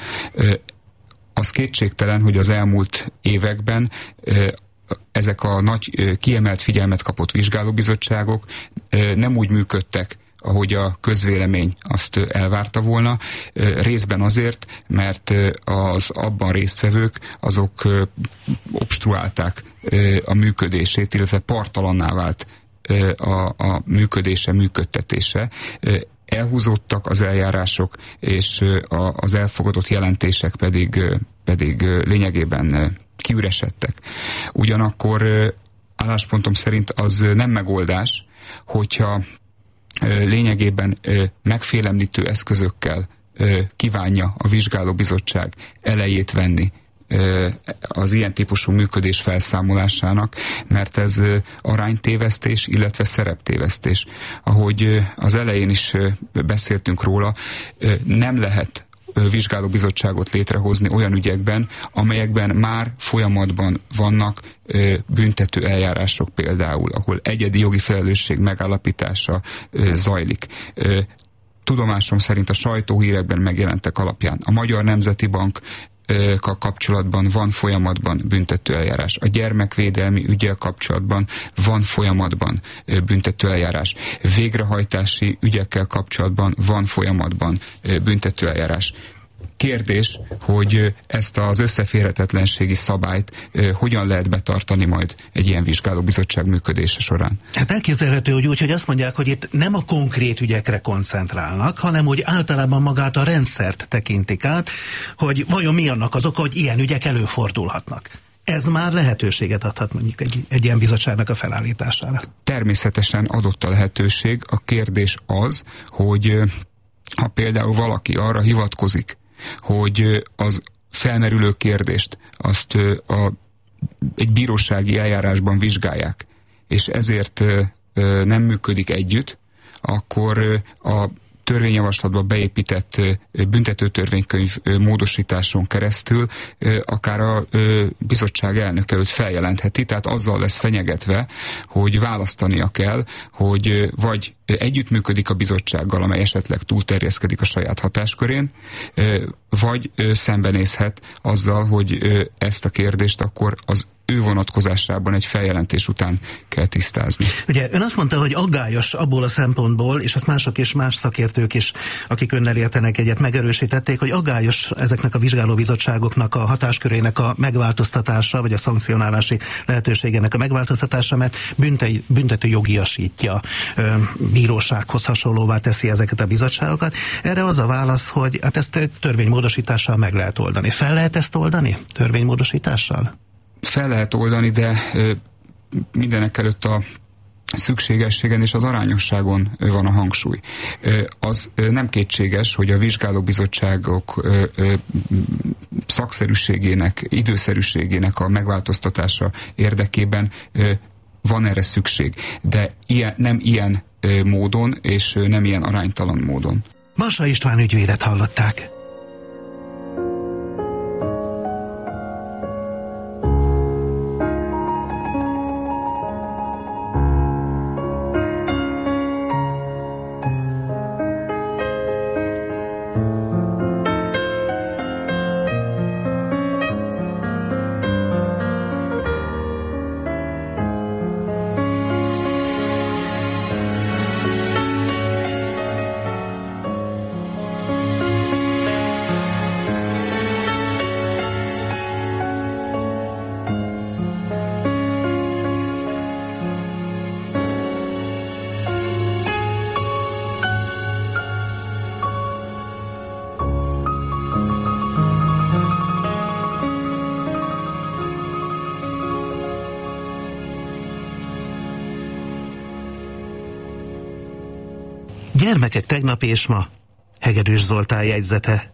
Az kétségtelen, hogy az elmúlt években ezek a nagy kiemelt figyelmet kapott vizsgálóbizottságok nem úgy működtek, ahogy a közvélemény azt elvárta volna, részben azért, mert az abban résztvevők azok obstruálták a működését, illetve partalanná vált a, a működése, működtetése. Elhúzódtak az eljárások, és az elfogadott jelentések pedig, pedig lényegében kiüresedtek. Ugyanakkor álláspontom szerint az nem megoldás, hogyha lényegében megfélemlítő eszközökkel kívánja a vizsgálóbizottság elejét venni az ilyen típusú működés felszámolásának, mert ez aránytévesztés, illetve szereptévesztés. Ahogy az elején is beszéltünk róla, nem lehet vizsgálóbizottságot létrehozni olyan ügyekben, amelyekben már folyamatban vannak büntető eljárások például, ahol egyedi jogi felelősség megállapítása zajlik. Tudomásom szerint a sajtóhírekben megjelentek alapján a Magyar Nemzeti Bank kapcsolatban van folyamatban büntető eljárás. A gyermekvédelmi ügyel kapcsolatban van folyamatban büntető eljárás. Végrehajtási ügyekkel kapcsolatban van folyamatban büntető eljárás. Kérdés, hogy ezt az összeférhetetlenségi szabályt hogyan lehet betartani majd egy ilyen vizsgálóbizottság működése során? Hát elképzelhető, hogy úgy, hogy azt mondják, hogy itt nem a konkrét ügyekre koncentrálnak, hanem hogy általában magát a rendszert tekintik át, hogy vajon mi annak az oka, hogy ilyen ügyek előfordulhatnak. Ez már lehetőséget adhat mondjuk egy, egy ilyen bizottságnak a felállítására. Természetesen adott a lehetőség. A kérdés az, hogy ha például valaki arra hivatkozik, hogy az felmerülő kérdést azt a, egy bírósági eljárásban vizsgálják, és ezért nem működik együtt, akkor a törvényjavaslatba beépített büntetőtörvénykönyv módosításon keresztül akár a bizottság elnöke őt feljelentheti, tehát azzal lesz fenyegetve, hogy választania kell, hogy vagy együttműködik a bizottsággal, amely esetleg túlterjeszkedik a saját hatáskörén, vagy szembenézhet azzal, hogy ezt a kérdést akkor az ő vonatkozásában egy feljelentés után kell tisztázni. Ugye ön azt mondta, hogy aggályos abból a szempontból, és azt mások és más szakértők is, akik önnel értenek egyet, megerősítették, hogy aggályos ezeknek a vizsgálóbizottságoknak a hatáskörének a megváltoztatása, vagy a szankcionálási lehetőségének a megváltoztatása, mert büntető, büntető jogiasítja, bírósághoz hasonlóvá teszi ezeket a bizottságokat. Erre az a válasz, hogy hát ezt törvénymódosítással meg lehet oldani. Fel lehet ezt oldani törvénymódosítással? Fel lehet oldani, de mindenek előtt a szükségességen és az arányosságon van a hangsúly. Az nem kétséges, hogy a vizsgálóbizottságok szakszerűségének, időszerűségének a megváltoztatása érdekében van erre szükség, de ilyen, nem ilyen módon és nem ilyen aránytalan módon. Bassa István ügyvédet hallották. Gyermekek tegnap és ma. Hegedűs Zoltán jegyzete.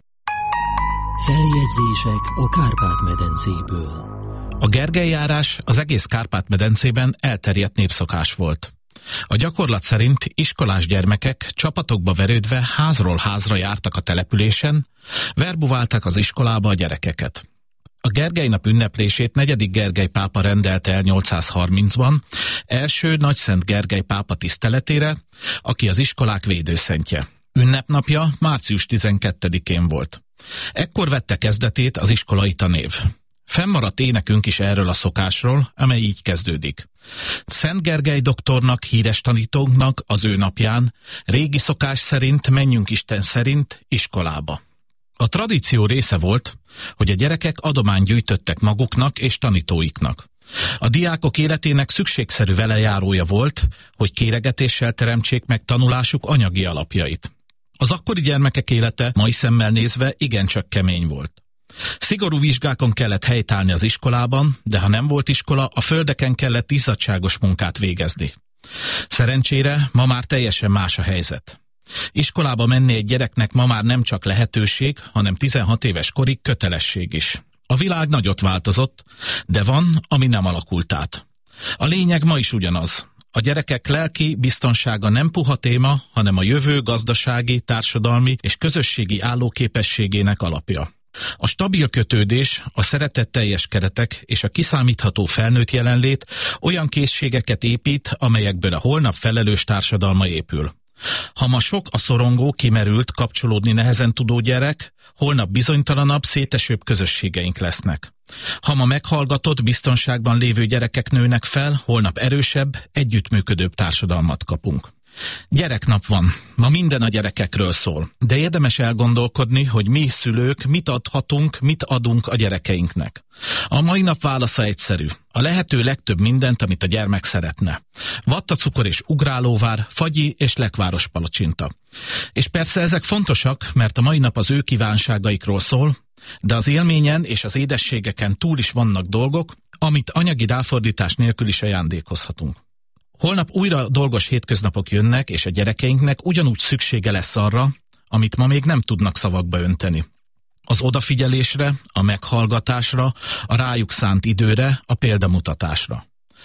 Feljegyzések a Kárpát-medencéből. A Gergely-járás az egész Kárpát-medencében elterjedt népszokás volt. A gyakorlat szerint iskolás gyermekek csapatokba verődve házról házra jártak a településen, verbuválták az iskolába a gyerekeket. A Gergely nap ünneplését negyedik Gergely pápa rendelte el nyolcszázharmincban, első Nagyszent Gergely pápa tiszteletére, aki az iskolák védőszentje. Ünnepnapja március tizenkettedikén volt. Ekkor vette kezdetét az iskolai tanév. Fennmaradt énekünk is erről a szokásról, amely így kezdődik. Szent Gergely doktornak, híres tanítónknak az ő napján, régi szokás szerint, menjünk Isten szerint, iskolába. A tradíció része volt, hogy a gyerekek adományt gyűjtöttek maguknak és tanítóiknak. A diákok életének szükségszerű velejárója volt, hogy kéregetéssel teremtsék meg tanulásuk anyagi alapjait. Az akkori gyermekek élete mai szemmel nézve igencsak kemény volt. Szigorú vizsgákon kellett helytállni az iskolában, de ha nem volt iskola, a földeken kellett izzadságos munkát végezni. Szerencsére ma már teljesen más a helyzet. Iskolába menni egy gyereknek ma már nem csak lehetőség, hanem tizenhat éves korig kötelesség is. A világ nagyot változott, de van, ami nem alakult át. A lényeg ma is ugyanaz. A gyerekek lelki biztonsága nem puha téma, hanem a jövő gazdasági, társadalmi és közösségi állóképességének alapja. A stabil kötődés, a szeretetteljes keretek és a kiszámítható felnőtt jelenlét olyan készségeket épít, amelyekből a holnap felelős társadalma épül. Ha ma sok a szorongó, kimerült, kapcsolódni nehezen tudó gyerek, holnap bizonytalanabb, szétesőbb közösségeink lesznek. Ha ma meghallgatott, biztonságban lévő gyerekek nőnek fel, holnap erősebb, együttműködőbb társadalmat kapunk. Gyereknap van. Ma minden a gyerekekről szól. De érdemes elgondolkodni, hogy mi szülők mit adhatunk, mit adunk a gyerekeinknek. A mai nap válasza egyszerű. A lehető legtöbb mindent, amit a gyermek szeretne. Vattacukor és ugrálóvár, fagyi és lekváros palacsinta. És persze ezek fontosak, mert a mai nap az ő kívánságaikról szól, de az élményen és az édességeken túl is vannak dolgok, amit anyagi ráfordítás nélkül is ajándékozhatunk. Holnap újra dolgos hétköznapok jönnek, és a gyerekeinknek ugyanúgy szüksége lesz arra, amit ma még nem tudnak szavakba önteni. Az odafigyelésre, a meghallgatásra, a rájuk szánt időre, a példamutatásra.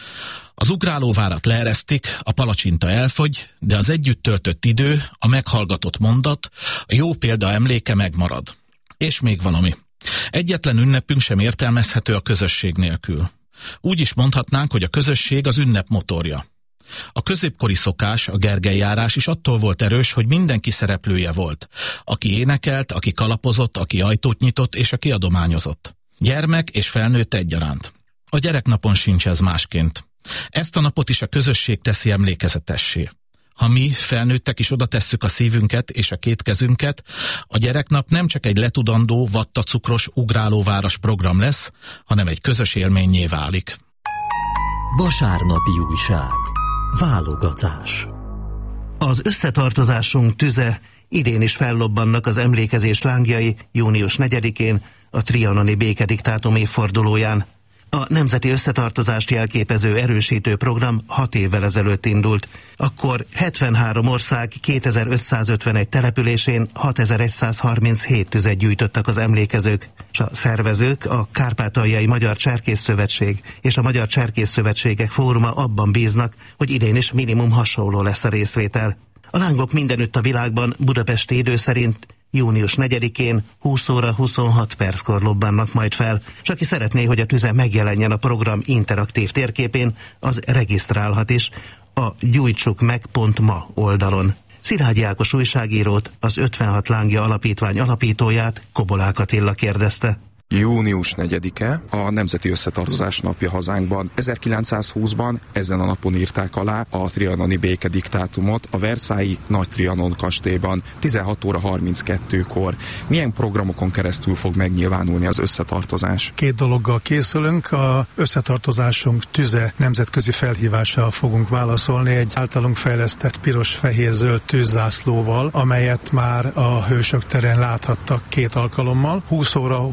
Az ugrálóvárat leeresztik, a palacsinta elfogy, de az együtt töltött idő, a meghallgatott mondat, a jó példa emléke megmarad. És még valami. Egyetlen ünnepünk sem értelmezhető a közösség nélkül. Úgy is mondhatnánk, hogy a közösség az ünnep motorja. A középkori szokás, a Gergely-járás is attól volt erős, hogy mindenki szereplője volt. Aki énekelt, aki kalapozott, aki ajtót nyitott, és aki adományozott. Gyermek és felnőtt egyaránt. A gyereknapon sincs ez másként. Ezt a napot is a közösség teszi emlékezetessé. Ha mi, felnőttek is oda tesszük a szívünket és a két kezünket, a gyereknap nem csak egy letudandó, vattacukros, ugrálóváros program lesz, hanem egy közös élménnyé válik. Vasárnapi újság. Válogatás. Az összetartozásunk tüze, idén is fellobbannak az emlékezés lángjai június negyedikén, a trianoni békediktátum évfordulóján. A nemzeti összetartozást jelképező erősítő program hat évvel ezelőtt indult. Akkor hetvenhárom ország kétezer-ötszázötvenegy településén hatezer-százharminchét tüzet gyújtottak az emlékezők, és a szervezők, a Kárpátaljai Magyar Cserkészszövetség és a Magyar Cserkészszövetségek Fóruma abban bíznak, hogy idén is minimum hasonló lesz a részvétel. A lángok mindenütt a világban budapesti idő szerint június negyedikén húsz óra huszonhat perckor lobbannak majd fel, és aki szeretné, hogy a tüze megjelenjen a program interaktív térképén, az regisztrálhat is a gyújtsuk meg pont ma oldalon. Szilágyi Ákos újságírót, az ötvenhat lángja alapítvány alapítóját, Kobolák Attila kérdezte. június negyedike a Nemzeti Összetartozás napja hazánkban. ezerkilencszázhúszban ezen a napon írták alá a trianoni békediktátumot a Versailles Nagy Trianon kastélyban tizenhat óra harminckettőkor. Milyen programokon keresztül fog megnyilvánulni az összetartozás? Két dologgal készülünk. A összetartozásunk tüze nemzetközi felhívással fogunk válaszolni egy általunk fejlesztett piros-fehér-zöld tűzzászlóval, amelyet már a Hősök terén láthattak két alkalommal. húsz óra huszonöt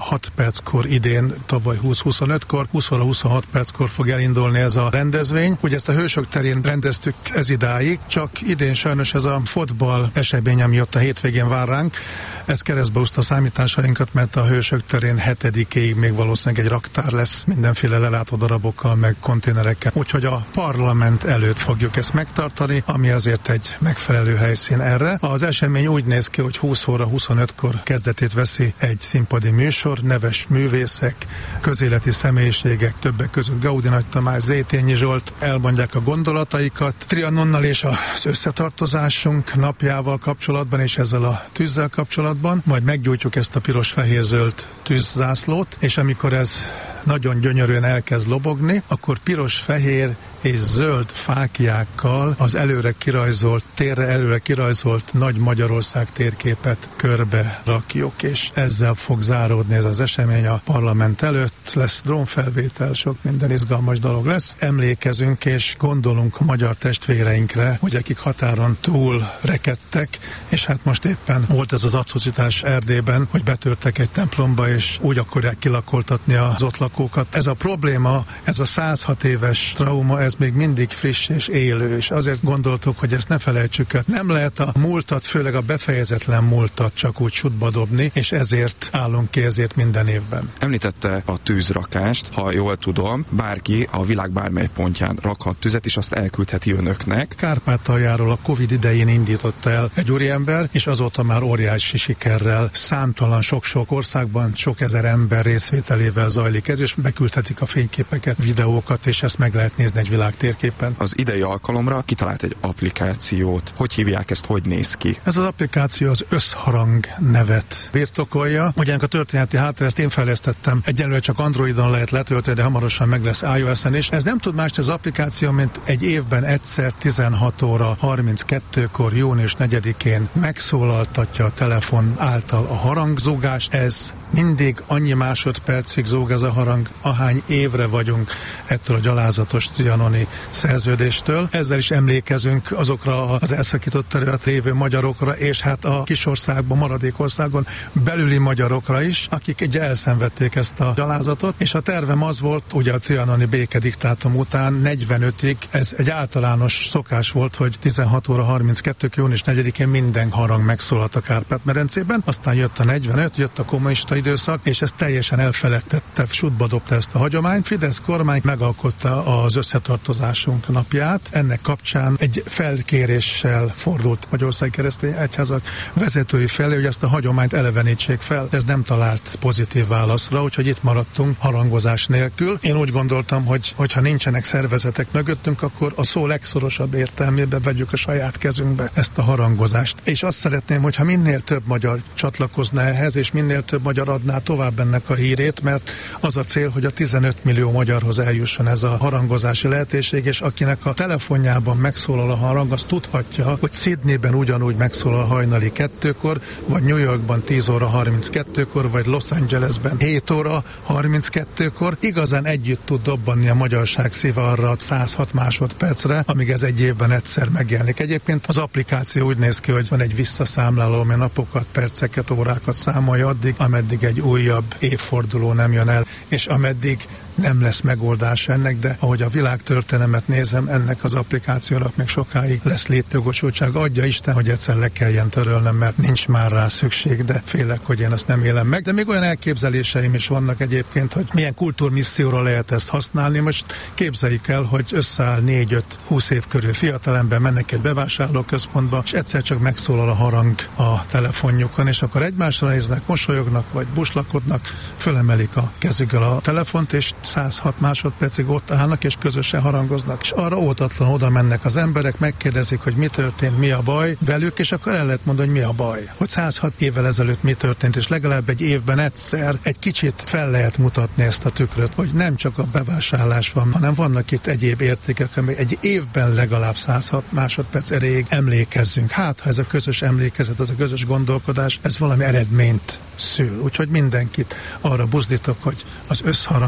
hat perckor idén, tavaly húsz-huszonötkor, húsz óra huszonhat perckor fog elindulni ez a rendezvény. Ugye ezt a Hősök terén rendeztük ez idáig, csak idén sajnos ez a fotball esemény, ami ott a hétvégén vár ránk, ez keresztbe húzta a számításainkat, mert a Hősök terén hetedikéig még valószínűleg egy raktár lesz mindenféle lelátó darabokkal, meg konténerekkel. Úgyhogy a parlament előtt fogjuk ezt megtartani, ami azért egy megfelelő helyszín erre. Az esemény úgy néz ki, hogy húsz óra huszonötkor kezdetét veszi egy színpadi műsor, neves művészek, közéleti személyiségek, többek között Gaudi Nagy Tamás, Zétényi Zsolt elmondják a gondolataikat Trianonnal és az összetartozásunk napjával kapcsolatban, és ezzel a tűzzel kapcsolatban, majd meggyújtjuk ezt a piros-fehér-zöld tűzzászlót, és amikor ez nagyon gyönyörűen elkezd lobogni, akkor piros, fehér és zöld fáklyákkal az előre kirajzolt, térre előre kirajzolt Nagy Magyarország térképet körbe rakjuk, és ezzel fog záródni ez az esemény a parlament előtt. Lesz drónfelvétel, sok minden izgalmas dolog lesz. Emlékezünk és gondolunk a magyar testvéreinkre, hogy akik határon túl rekedtek, és hát most éppen volt ez az atrocitás Erdélyben, hogy betörtek egy templomba, és úgy akarják kilakoltatni az ott lakókat. Ez a probléma, ez a százhat éves trauma, ez még mindig friss és élő, és azért gondoltuk, hogy ezt ne felejtsük el. Nem lehet a múltat, főleg a befejezetlen múltat csak úgy sútba dobni, és ezért állunk ki ezért minden évben. Említette a tűzrakást, ha jól tudom, bárki a világ bármely pontján rakhat tüzet, és azt elküldheti önöknek. Kárpátaljáról a Covid idején indította el egy úriember, és azóta már óriási sikerrel, számtalan sok-sok országban sok ezer ember részvételével zajlik ez, és beküldhetik a fényképeket, videókat, és ezt meg lehet nézni egy világtérképen. Az idei alkalomra kitalált egy applikációt. Hogy hívják ezt, hogy néz ki? Ez az applikáció az Összharang nevet birtokolja. Ugye ennek a történeti háttere, ezt én fejlesztettem. Egyelőre csak Androidon lehet letölteni, de hamarosan meg lesz iOS-en is. Ez nem tud más az applikáció, mint egy évben egyszer tizenhat óra harminckettőkor június negyedikén megszólaltatja a telefon által a harangzúgást. Ez mindig annyi másodpercig zúg ez a harang, ahány évre vagyunk ettől a gyalázatos trianoni szerződéstől. Ezzel is emlékezünk azokra az elszakított terület lévő magyarokra, és hát a kisországban, maradékországon belüli magyarokra is, akik ugye elszenvedték ezt a gyalázatot, és a tervem az volt, ugye a trianoni békediktátum után negyvenötig, ez egy általános szokás volt, hogy tizenhat óra harminckettő június negyedikén minden harang megszólalt a Kárpát-medencében, aztán jött a negyvenöt, jött a kommunista időszak, és ez teljesen elfeledtette, sútba dobta ezt a hagyományt. Fidesz kormány megalkotta az összetartozásunk napját. Ennek kapcsán egy felkéréssel fordult Magyarországi Keresztény Egyházak vezetői felé, hogy ezt a hagyományt elevenítsék fel. Ez nem talált pozitív válaszra, úgyhogy itt maradtunk harangozás nélkül. Én úgy gondoltam, hogy hogyha nincsenek szervezetek mögöttünk, akkor a szó legszorosabb értelmében vegyük a saját kezünkbe ezt a harangozást. És azt szeretném, hogyha minél több magyar csatlakozna ehhez, és minél több magyar adná tovább ennek a hírét, mert az a cél, hogy a tizenöt millió magyarhoz eljusson ez a harangozási lehetőség, és akinek a telefonjában megszólal a harang, az tudhatja, hogy Sydneyben ugyanúgy megszólal hajnali kettőkor, vagy New Yorkban tíz óra harminckettőkor, vagy Los Angelesben hét óra harminckettőkor. Igazán együtt tud dobbanni a magyarság szíve arra százhat másodpercre, amíg ez egy évben egyszer megjelenik. Egyébként az applikáció úgy néz ki, hogy van egy visszaszámláló, ami napokat, perceket, órákat számolja addig, ameddig egy újabb évforduló nem jön el, és ameddig nem lesz megoldás ennek, de ahogy a világtörténelmet nézem, ennek az applikációnak még sokáig lesz létjogosultság. Adja Isten, hogy egyszer le kelljen törölnem, mert nincs már rá szükség, de félek, hogy én azt nem élem meg. De még olyan elképzeléseim is vannak egyébként, hogy milyen kultúrmisszióra lehet ezt használni. Most képzeljük el, hogy összeáll négy-öt-húsz év körül fiatalember, mennek egy bevásárlóközpontba, és egyszer csak megszólal a harang a telefonjukon, és akkor egymásra néznek, mosolyognak, vagy buslakodnak, fölemelik a kezükkel a telefont, és százhat másodpercig ott állnak, és közösen harangoznak. És arra ótatlan oda mennek az emberek, megkérdezik, hogy mi történt, mi a baj velük, és akkor el lehet mondani, hogy mi a baj. Hogy százhat évvel ezelőtt mi történt, és legalább egy évben egyszer egy kicsit fel lehet mutatni ezt a tükröt, hogy nem csak a bevásárlás van, hanem vannak itt egyéb értékek, amely egy évben legalább százhat másodperc erejéig emlékezzünk. Hát, ha ez a közös emlékezet, az a közös gondolkodás, ez valami eredményt szül. Úgyhogy mindenkit arra buzdítok, hogy az Összharang applikáció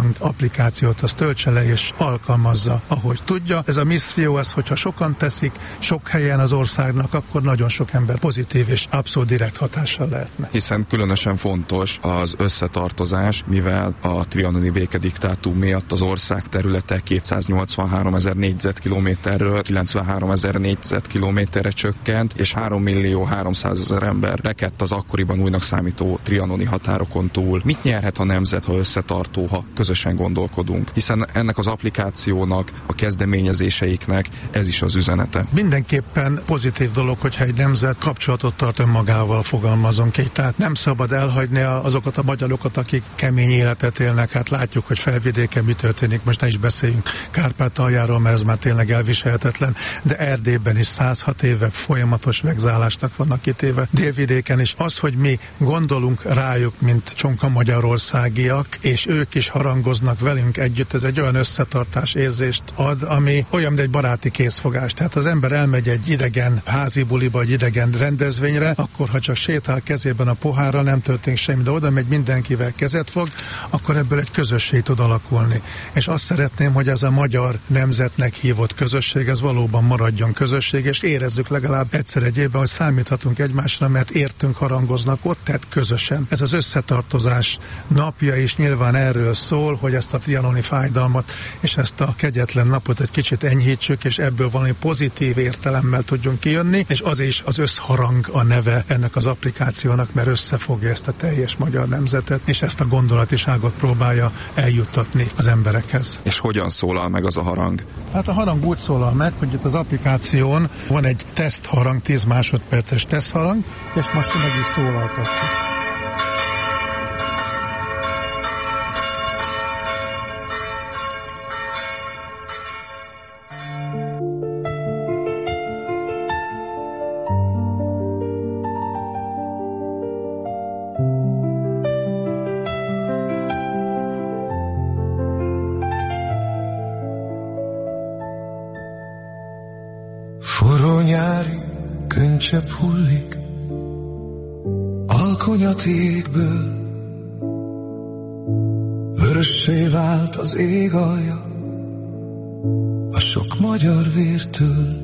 applikációt, azt töltse le és alkalmazza, ahogy tudja. Ez a misszió, ez, hogyha sokan teszik, sok helyen az országnak, akkor nagyon sok ember pozitív és abszolút direkt hatással lehetne. Hiszen különösen fontos az összetartozás, mivel a trianoni békediktátum miatt az ország területe kétszáznyolcvanháromezer négyzetkilométerről kilencvenháromezer négyzetkilométerre csökkent, és három millió háromszázezer ember rekedt az akkoriban újnak számító trianoni határokon túl. Mit nyerhet a nemzet, ha összetartó, ha közösen gondolkodunk? Hiszen ennek az applikációnak, a kezdeményezéseiknek ez is az üzenete. Mindenképpen pozitív dolog, hogyha egy nemzet kapcsolatot tart önmagával, fogalmazunk így. Tehát nem szabad elhagyni azokat a magyarokat, akik kemény életet élnek. Hát látjuk, hogy felvidéken mi történik. Most ne is beszéljünk Kárpátaljáról, mert ez már tényleg elviselhetetlen, de Erdélyben is százhat éve folyamatos vegzálásnak vannak kitéve. Délvidéken is az, hogy mi gondolunk rájuk, mint csonka magyarországiak, és ők is harangoznak velünk együtt, ez egy olyan összetartás érzést ad, ami olyan, mint egy baráti készfogás. Tehát az ember elmegy egy idegen házi buliba, egy idegen rendezvényre, akkor ha csak sétál kezében a pohárral, nem történik semmi, de oda megy, mindenkivel kezet fog, akkor ebből egy közösség tud alakulni. És azt szeretném, hogy ez a magyar nemzetnek hívott közösség, ez valóban maradjon közösség, és érezzük legalább egyszer egy évben, hogy számíthatunk egymásra, mert értünk, harangoznak ott, tehát közösen. Ez az összetartozás napja is nyilván erről szól, hogy ezt a trianoni fájdalmat és ezt a kegyetlen napot egy kicsit enyhítsük, és ebből valami pozitív értelemmel tudjunk kijönni, és az is az összharang a neve ennek az applikációnak, mert összefogja ezt a teljes magyar nemzetet, és ezt a gondolatiságot próbálja eljuttatni az emberekhez. És hogyan szólal meg az a harang? Hát a harang úgy szólal meg, hogy itt az applikáción van egy tesztharang, tíz másodperces tesztharang, és most meg is szólaltatjuk. Forró nyári könycsepp hullik alkonyat égből, vörössé vált az ég alja a sok magyar vértől.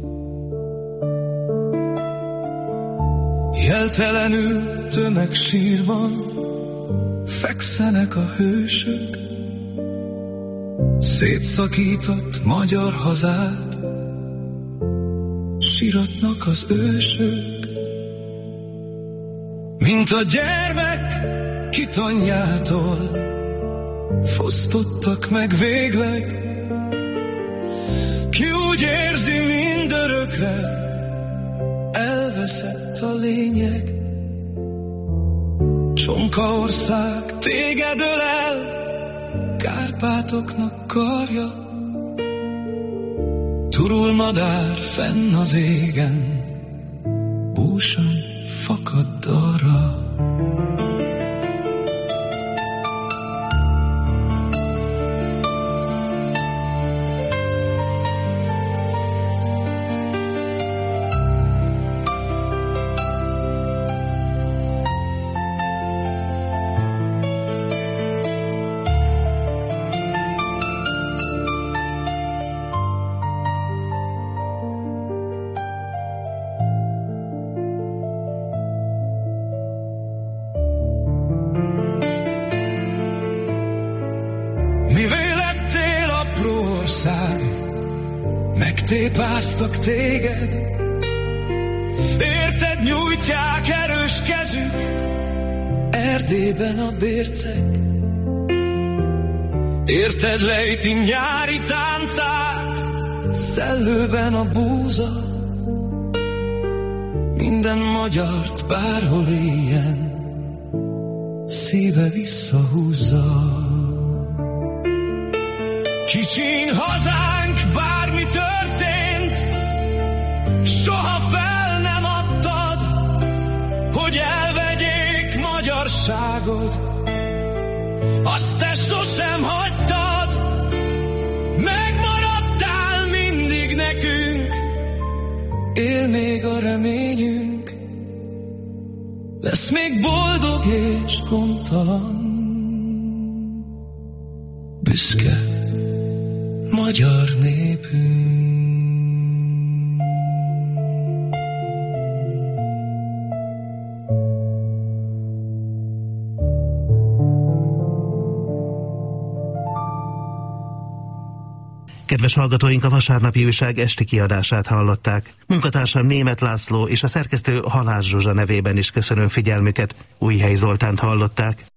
Jeltelenül tömegsírban fekszenek a hősök, szétszakított magyar hazát síratnak az ősök, mint a gyermek kit anyjától fosztottak meg végleg. Ki úgy érzi, mindörökre elveszett a lényeg. Csonkaország téged ölel, Kárpátoknak karja, turul madár fenn az égen, búsan fakad darra. Megtépáztak téged, érted nyújtják erős kezük, Erdélyben a bércek. Érted lejti nyári táncát, Szellőben a búza. Minden magyart bárhol éljen, szíve visszahúzza. Kicsin hazánk, bármi történt, soha fel nem adtad, hogy elvegyék magyarságod. Azt te sosem hagytad, megmaradtál mindig nekünk. Él még a reményünk, lesz még boldog és gondtalan büszke magyar népünk. Kedves hallgatóink, a Vasárnapi Újság esti kiadását hallották. Munkatársam Németh László és a szerkesztő Halász Zsuzsa nevében is köszönöm figyelmüket. Újhelyi Zoltánt hallották.